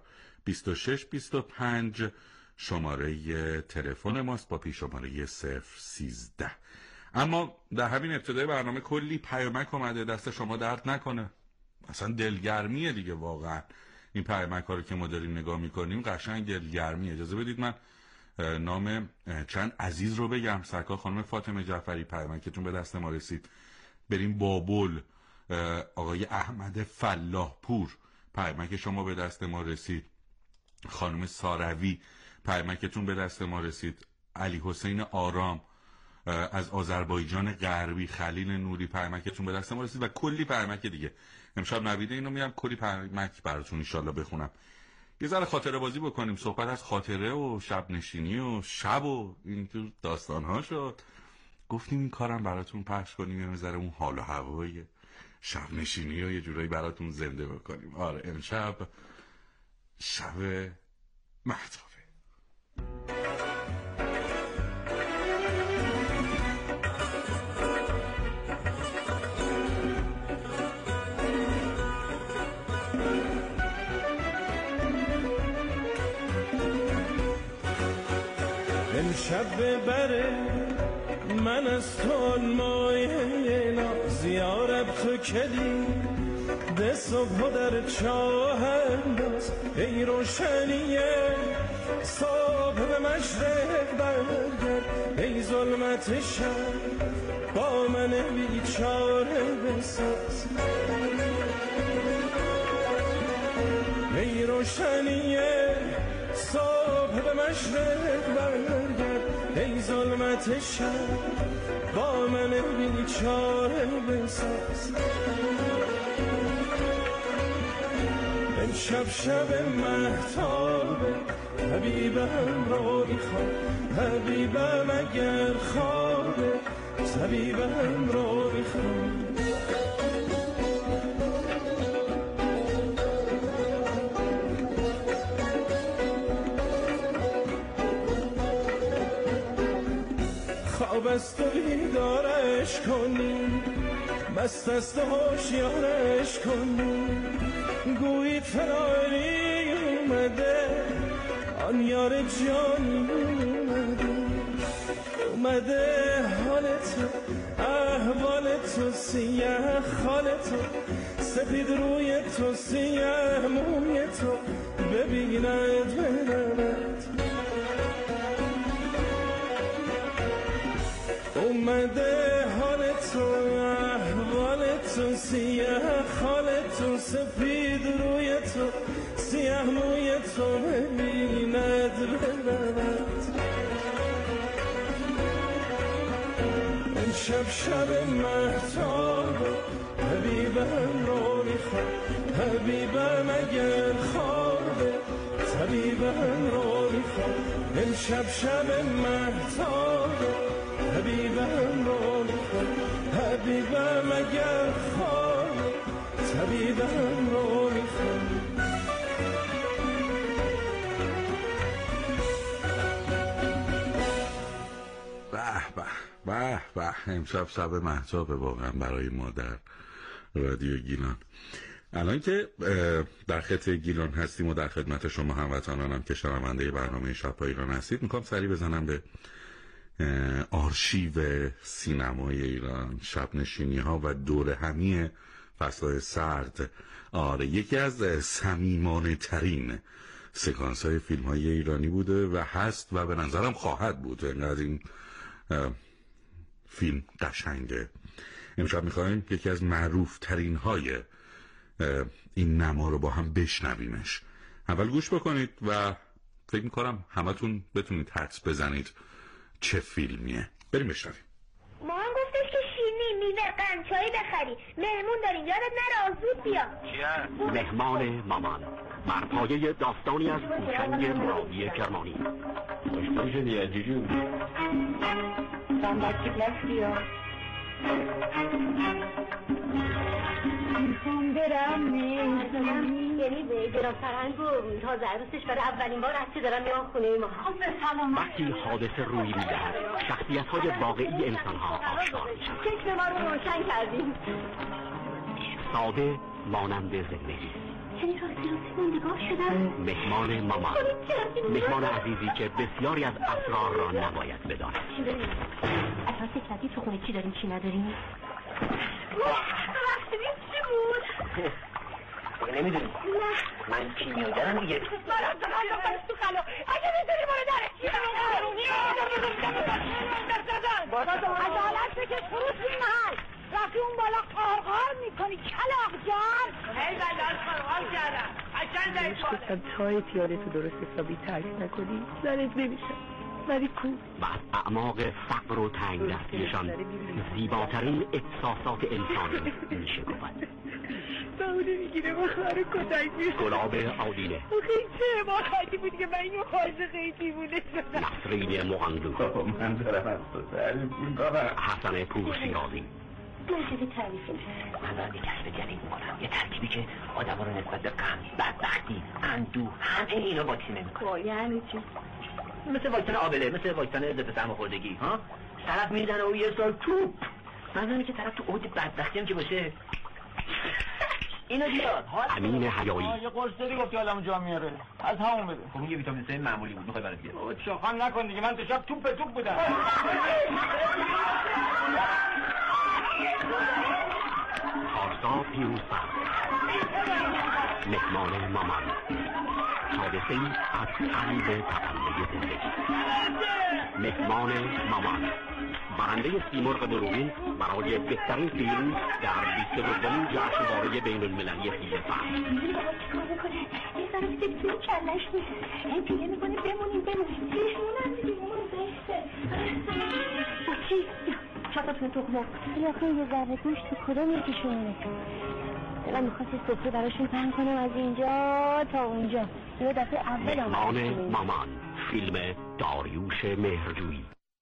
بیست و شش بیست و پنج شماره تلفن ماست با پیش شماره صفر سیزده. اما در همین ابتدای برنامه کلی پیامک اومده، دست شما درد نکنه، اصلا دلگرمیه دیگه. واقعا این پیامک ها رو که ما داریم نگاه میکنیم قشنگ دلگرمیه. اجازه بدید من نام چند عزیز رو بگم. سرکار خانم فاطمه جعفری پیامکتون به دست ما رسید. بریم بابل. آقای احمد فلاح پور پیامک شما به دست ما رسید. خانم ساروی پیامکتون به دست ما رسید. علی حسین آرام از آذربایجان غربی، خلیل نوری پیامکتون به دست ما رسید و کلی پیامک دیگه. امشب نویده اینو میام کلی پیامک براتون ان شاءالله بخونم. یه ذره خاطره بازی بکنیم. صحبت از خاطره و شب نشینی و شب و این تو داستان‌ها شد. گفتیم این کارم براتون پخش کنیم، یه ذره اون حال و هوای شب نشینی و یه جورایی براتون زنده بکنیم. آره امشب شب مهتابه. امشب ببره من از تو مایه نازیارب تو کلی ده صبح در چاه انداز ای روشنیه صبح به مشرق برگرد ای ظلمت شب با من بیچاره بساز ای روشنیه صبح به مشرق برگرد ای ظلمت شب با من بیچاره بساز امشب شب مهتابه حبیبم روی خواب حبیبم اگر خوابه حبیبم روی خواب خواب است و بیدارش کنی مست است و هوشیارش کنی گویی فراری اومده آن یار جانی اومده اومده حال تو احوال تو سیاه خال تو سپید روی تو سیاه موی تو ببیند ببیند اومده حال تو احوال تو سیاه خال تو سپید روی تو سیاه موی تو ببیند ببرد امشب شب مهتاب حبیبم رو میخواد حبیبم اگر خوابه طبیبم رو میخواد امشب شب مهتاب حبیبم رو میخواد حبیبم اگر خوابه طبیبم رو میخواد به به به به امشب شب مهتابه واقعا برای ما در رادیو گیلان. الان که در خط گیلان هستیم و در خدمت شما هموطنانم که شنونده برنامه شب ایران هستید، میخوام سری بزنم به آرشیو سینمای ایران، شب نشینی ها و دور همی فصلهای سرد. آره یکی از صمیمانه ترین سکانس های فیلم های ایرانی بوده و هست و به نظرم خواهد بود. انقدر این فیلم قشنگه. امشب میخوایم یکی از معروف ترین های این نما رو با هم بشنویمش. اول گوش بکنید و فکر میکنم همتون بتونید حدس بزنید چه فیلمیه. بریم بشنویم. مامان گفتش که شیرینی میوه قند چای بخری، مهمون داریم، یادت نره زود بیا. چیه؟ مهمان مامان مرپایه داستانی از هوشنگ مرادی کرمانی. خوشتون شدی عجیجون من بچه پلس بیا میخوام برم میخوام یعنی به گرام فرهنگ و تازه عروسش برای اولین بار هستی دارم میام خونه ما. خب به سلامت. وقتی حادثه روی میدهد شخصیت های واقعی انسان ها آشکار میشن. چشم ما رو روشن کردیم. ساده مانند زندگی. یعنی راستی راستی موندگار شدم. مهمان مامان، مهمان عزیزی که بسیاری از اسرار را نباید بداند. چی داریم؟ اصلا سکرتی تو خونه چی داریم چی نداریم؟ راستی چی بود؟ نمیدونی؟ نه من کیمیاگرم دیگه. من از خلا پس تو خلا اگه میدونی برو درکی عدالت بکش فروش این محل رفتی اون بالا قارقار میکنی کلاق جان. هی بلد قارقار کردم اچن دهید گفتم تای پیاله تو درست حسابی ترک نکنی زنت نمیشم ولی کو و از اعماق فقر و تنگ دستیشان زیباترین احساسات انسانی میشه گفت. بهونه میگیره با خواهر کتک میشه. گلاب آدینه خیلی چه ما خواهدی بودی که من اینو خواهد خیلی دیوونه شدم. نسرین مغندو من دارم از تو تعریف میکنم. حسن پورسیرازی من چه تعریف من دارم یه کشف جدید میکنم، یه ترکیبی که آدم رو نسبت به غم، بدبختی، اندوه همه اینو واکسینه میکنه. یعنی چی؟ مثل واکسن آبله، مثل واکسن ضد سرماخوردگی ها. طرف میزنه و یه سال توپ منظورم که طرف تو اوج بدبختی هم که باشه اینو بیاد. امین حیایی یه قرص داری گفتی آدمو جا میاره از همون بده. خب این یه ویتامین سی معمولی بود میخوای برات بیارم. چاخان نکن دیگه من تو شب توپ به توپ بودم. پارسا پیروزفر مهمان مامان، حادثه ای از قلب تپنده زندگی. مهمان مامان برنده سیمرغ دروغین برای بهترین فیلم در بیست و دومین جشنواره بین المللی فیلم فجر. میدونی بابا چی کار میکنه؟ یه سر میده توی کلش میده این پیله میکنه بمونیم بمونیم بشمونم دیگه اون بهته با چی؟ چطور تو تخمه یا خیلی یه ذره گوشت تو کدوم یکیشونه. دلم میخواست یه سفره براشون پهن کنم از اینجا تا اونجا. یه دفعه اول مهمان مامان، فیلم داریوش مهرجویی.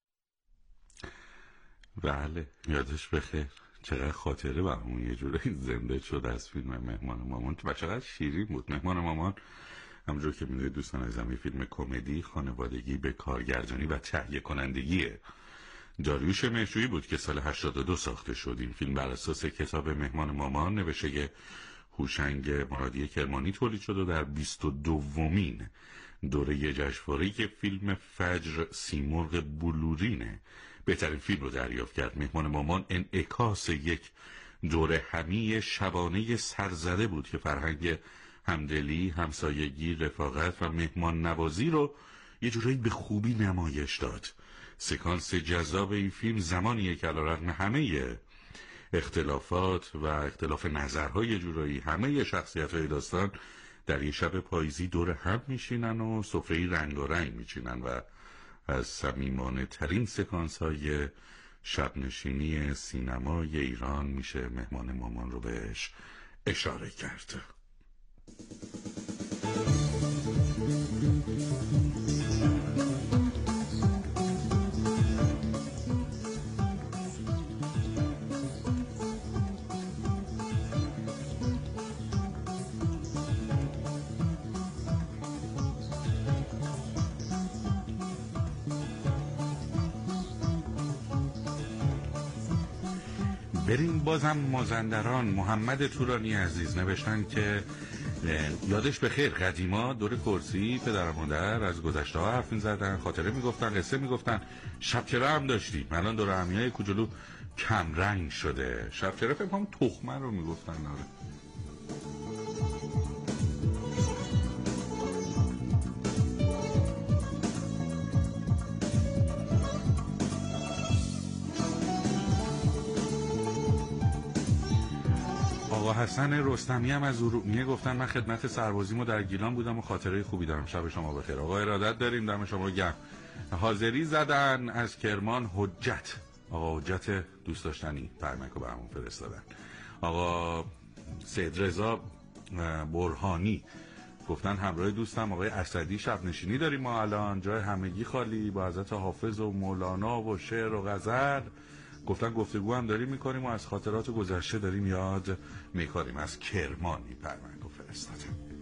بله یادش بخیر، چقدر خاطره برامون یه جوری زنده شد از فیلم مهمان مامان و چقدر شیرین بود. مهمان مامان همونجور که میدونید دوستان عزیزم یه فیلم کمدی خانوادگی به کارگردانی و تهیه کنندگی داریوش مهرجویی بود که سال هشتاد و دو ساخته شد. این فیلم بر اساس کتاب مهمان مامان نوشته هوشنگ مرادی کرمانی تولید شد و در بیست و دومین دوره جشنواره‌ای که فیلم فجر سیمرغ بلورینه بهترین فیلم رو دریافت کرد. مهمان مامان انعکاس یک دوره همی شبانه سرزده بود که فرهنگ همدلی، همسایگی، رفاقت و مهمان نوازی رو یه جورایی به خوبی نمایش داد. سکانس جذاب این فیلم زمانیه که علیرغم همه اختلافات و اختلاف نظرهای جورایی همه شخصیت‌های داستان در یه شب پاییزی دور هم میشینن و سفره‌ای رنگارنگ میچینن و از صمیمانه ترین سکانس های شب نشینی سینمای ایران میشه مهمان مامان رو بهش اشاره کرد. بریم بازم مازندران. محمد تورانی عزیز نوشتن که یادش بخیر قدیما دور کرسی پدر و مادر از گذشته ها حرف می‌زدن، خاطره میگفتن، قصه میگفتن، شب چرا هم داشتیم. الان دور همیای کوچولو کم رنگ شده. شب چرا فکر کنم تخمه رو میگفتن. آره آقا حسن رستمی هم از ارومیه گفتن من خدمت سربازیمو در گیلان بودم و خاطره خوبی دارم. شب شما بخیر. آقا ارادت داریم، دم شما گرم. حاضری زدن از کرمان حجت، آقا حجت دوست داشتنی پرمکو برامون فرستادن. آقا سید رضا برهانی گفتن همراه دوستم آقای اسدی شب نشینی داریم ما الان، جای همگی خالی با حضرت حافظ و مولانا و شعر و غزل. گفتن گفتگو هم داریم میکنیم و از خاطرات گذشته داریم یاد میکنیم. از کرمانی پرمنگو فرستاده.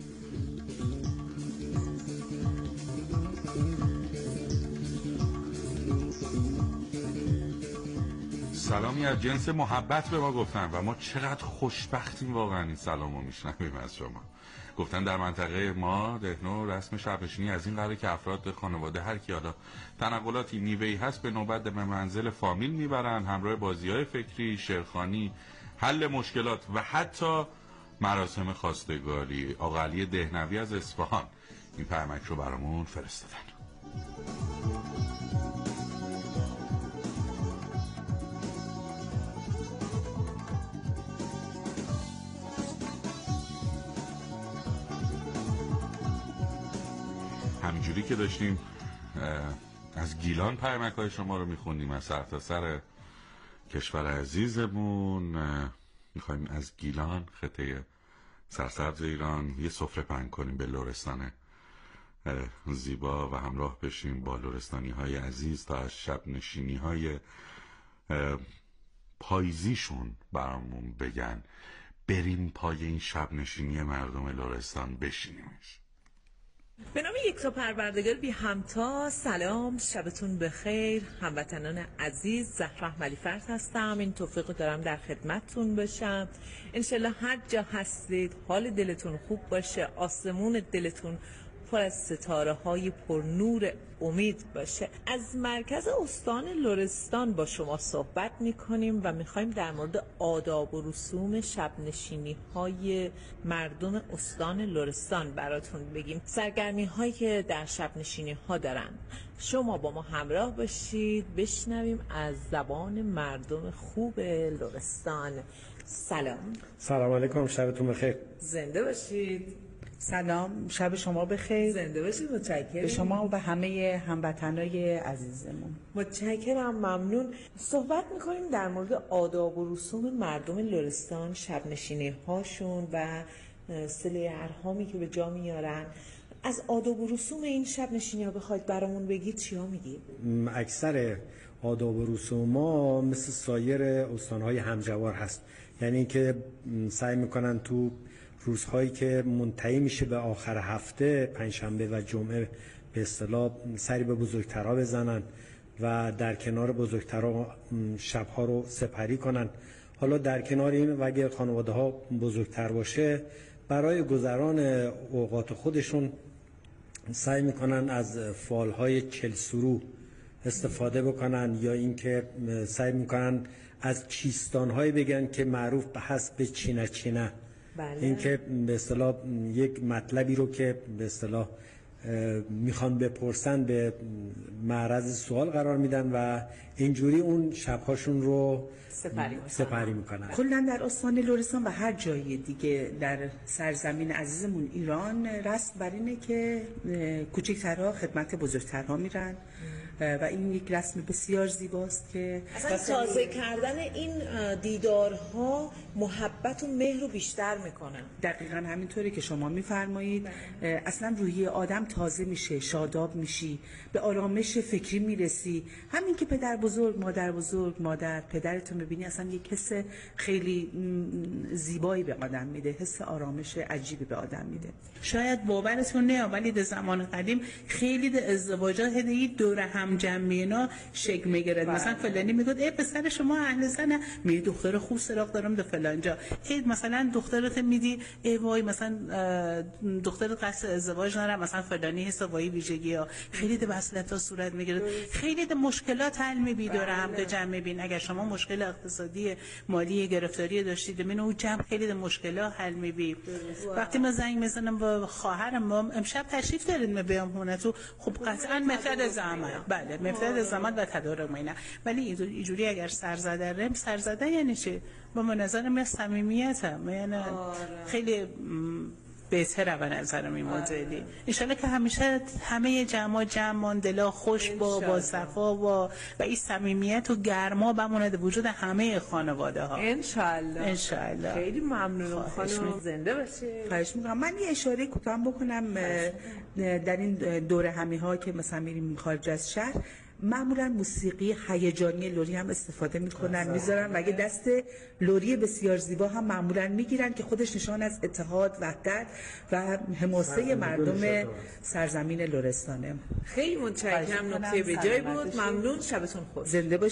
سلامی از جنس محبت به ما گفتن و ما چقدر خوشبختیم واقعا این سلام رو میشنویم از شما. گفتن در منطقه ما دهنو رسم شبنشینی از این قراره که افراد خانواده هر کی حالا تنقلاتی میوه‌ای هست به نوبت به منزل فامیل میبرن، همراه بازی‌های فکری، شعرخوانی، حل مشکلات و حتی مراسم خواستگاری. آقا علی دهنوی از اصفهان این پیامک رو برامون فرستادن. همینجوری که داشتیم از گیلان پیامک های شما رو میخوندیم، از سرتاسر کشور عزیزمون میخوایم از گیلان خطه سرسبز ایران یه سفره پهن کنیم به لرستان زیبا و همراه بشیم با لرستانی های عزیز تا از شب نشینی های پاییزیشون برامون بگن. بریم پای این شب نشینی مردم لرستان بشینیمش. به نام یکتا پروردگار بی همتا، سلام، شبتون بخیر هموطنان عزیز. زهرا احمدی‌فرد هستم، این توفیق دارم در خدمتتون باشم. انشالله هر جا هستید حال دلتون خوب باشه، آسمون دلتون پر از ستاره های پر نور امید باشه. از مرکز استان لرستان با شما صحبت میکنیم و میخوایم در مورد آداب و رسوم شب نشینی های مردم استان لرستان براتون بگیم، سرگرمی هایی که در شب نشینی ها دارن. شما با ما همراه باشید، بشنویم از زبان مردم خوب لرستان. سلام. سلام علیکم، شبتون بخیر. زنده باشید. سلام، شب شما بخیر. زنده باشید. متشکرم. به شما و به همه هموطنای عزیزمون. متشکرم، ممنون. صحبت میکنیم در مورد آداب و رسوم مردم لرستان، شب نشینی هاشون و صله ارحامی که به جا میارن. از آداب و رسوم این شب نشینی ها بخواید برامون بگید چیا میگید؟ اکثر آداب و رسوم ما مثل سایر استانهای همجوار هست، یعنی که سعی میکنن تو روزهایی که منتهی میشه به آخر هفته، پنجشنبه و جمعه به اصطلاح سری به بزرگترها بزنن و در کنار بزرگترها شبها رو سپری کنن. حالا در کنار این و اگر خانواده ها بزرگتر باشه، برای گذران اوقات خودشون سعی میکنن از فالهای چل سرو استفاده بکنن، یا اینکه سعی میکنن از چیستانهایی بگن که معروف به حسب چینه چینه. بله. این که به اصطلاح یک مطلبی رو که به اصطلاح میخوان بپرسن به معرض سوال قرار میدن و اینجوری اون شبهاشون رو سپری, سپری میکنن. کلا در استان لرستان و هر جای دیگه در سرزمین عزیزمون ایران رسم بر اینه که کوچکترها خدمت بزرگترها میرن و این یک رسم بسیار زیباست که اصلا تازه کردن این دیدارها محبت و مهر رو بیشتر میکنن. دقیقاً همینطوری که شما میفرمایید. اصلا روحیه آدم تازه میشه، شاداب میشی، به آرامش فکری میرسی. همین که پدر بزرگ، مادر بزرگ، مادر پدرتون ببینی اصلا یک حس خیلی زیبایی به آدم میده، حس آرامش عجیبی به آدم میده. شاید باورتون نه ولی در زمان قدیم خیلی در ازدواجات هدیه دور هم جمعینا شکل میگرد. مثلا فلانی میگه ای پسر شما اهل زنه، می دختر خوب سراغ دارم در فلان جا. ای مثلا دخترت میدی ای وای مثلا دخترت قصد ازدواج نداره، مثلا فلانی حس وای ویژگی ها. خیلی در وصلت ها صورت میگیره، خیلی در مشکلات حل میبی دور هم در جمع میبین. اگر شما مشکل اقتصادی مالی گرفتاری داشتید من اون جمع خیلی در مشکلات حل میبی. وقتی من زنگ میزنم با خواهرم ما امشب تشریف دارید بیام خونه تو، خب قطعا مفرد زحمت، بله مفرد زحمت و تدارک مینا. ولی اینجوری اگر سرزده رم سرزده یعنی چی؟ با من نظر من صمیمیته، یعنی خیلی بهتره به نظرم این مدلی. انشالله که همیشه همه جمع جمع دلا خوش با با صفا و و این صمیمیت و گرما بمونه در وجود همه خانواده ها. انشالله. انشالله. خیلی ممنونم خانم، زنده باشید. خواهش می‌کنم. من یه اشاره کوتاه بکنم در این دوره همی ها که مثلا میریم خارج از شهر، معمولا موسیقی هیجانی لری هم استفاده میکنن میذارن و اگه دست لری بسیار زیبا هم معمولا میگیرن که خودش نشان از اتحاد، وحدت و حماسه مردم سرزمین لرستانه. خیلی متشکرم، نکته به جای بود. ممنون، شبتون خوش. زنده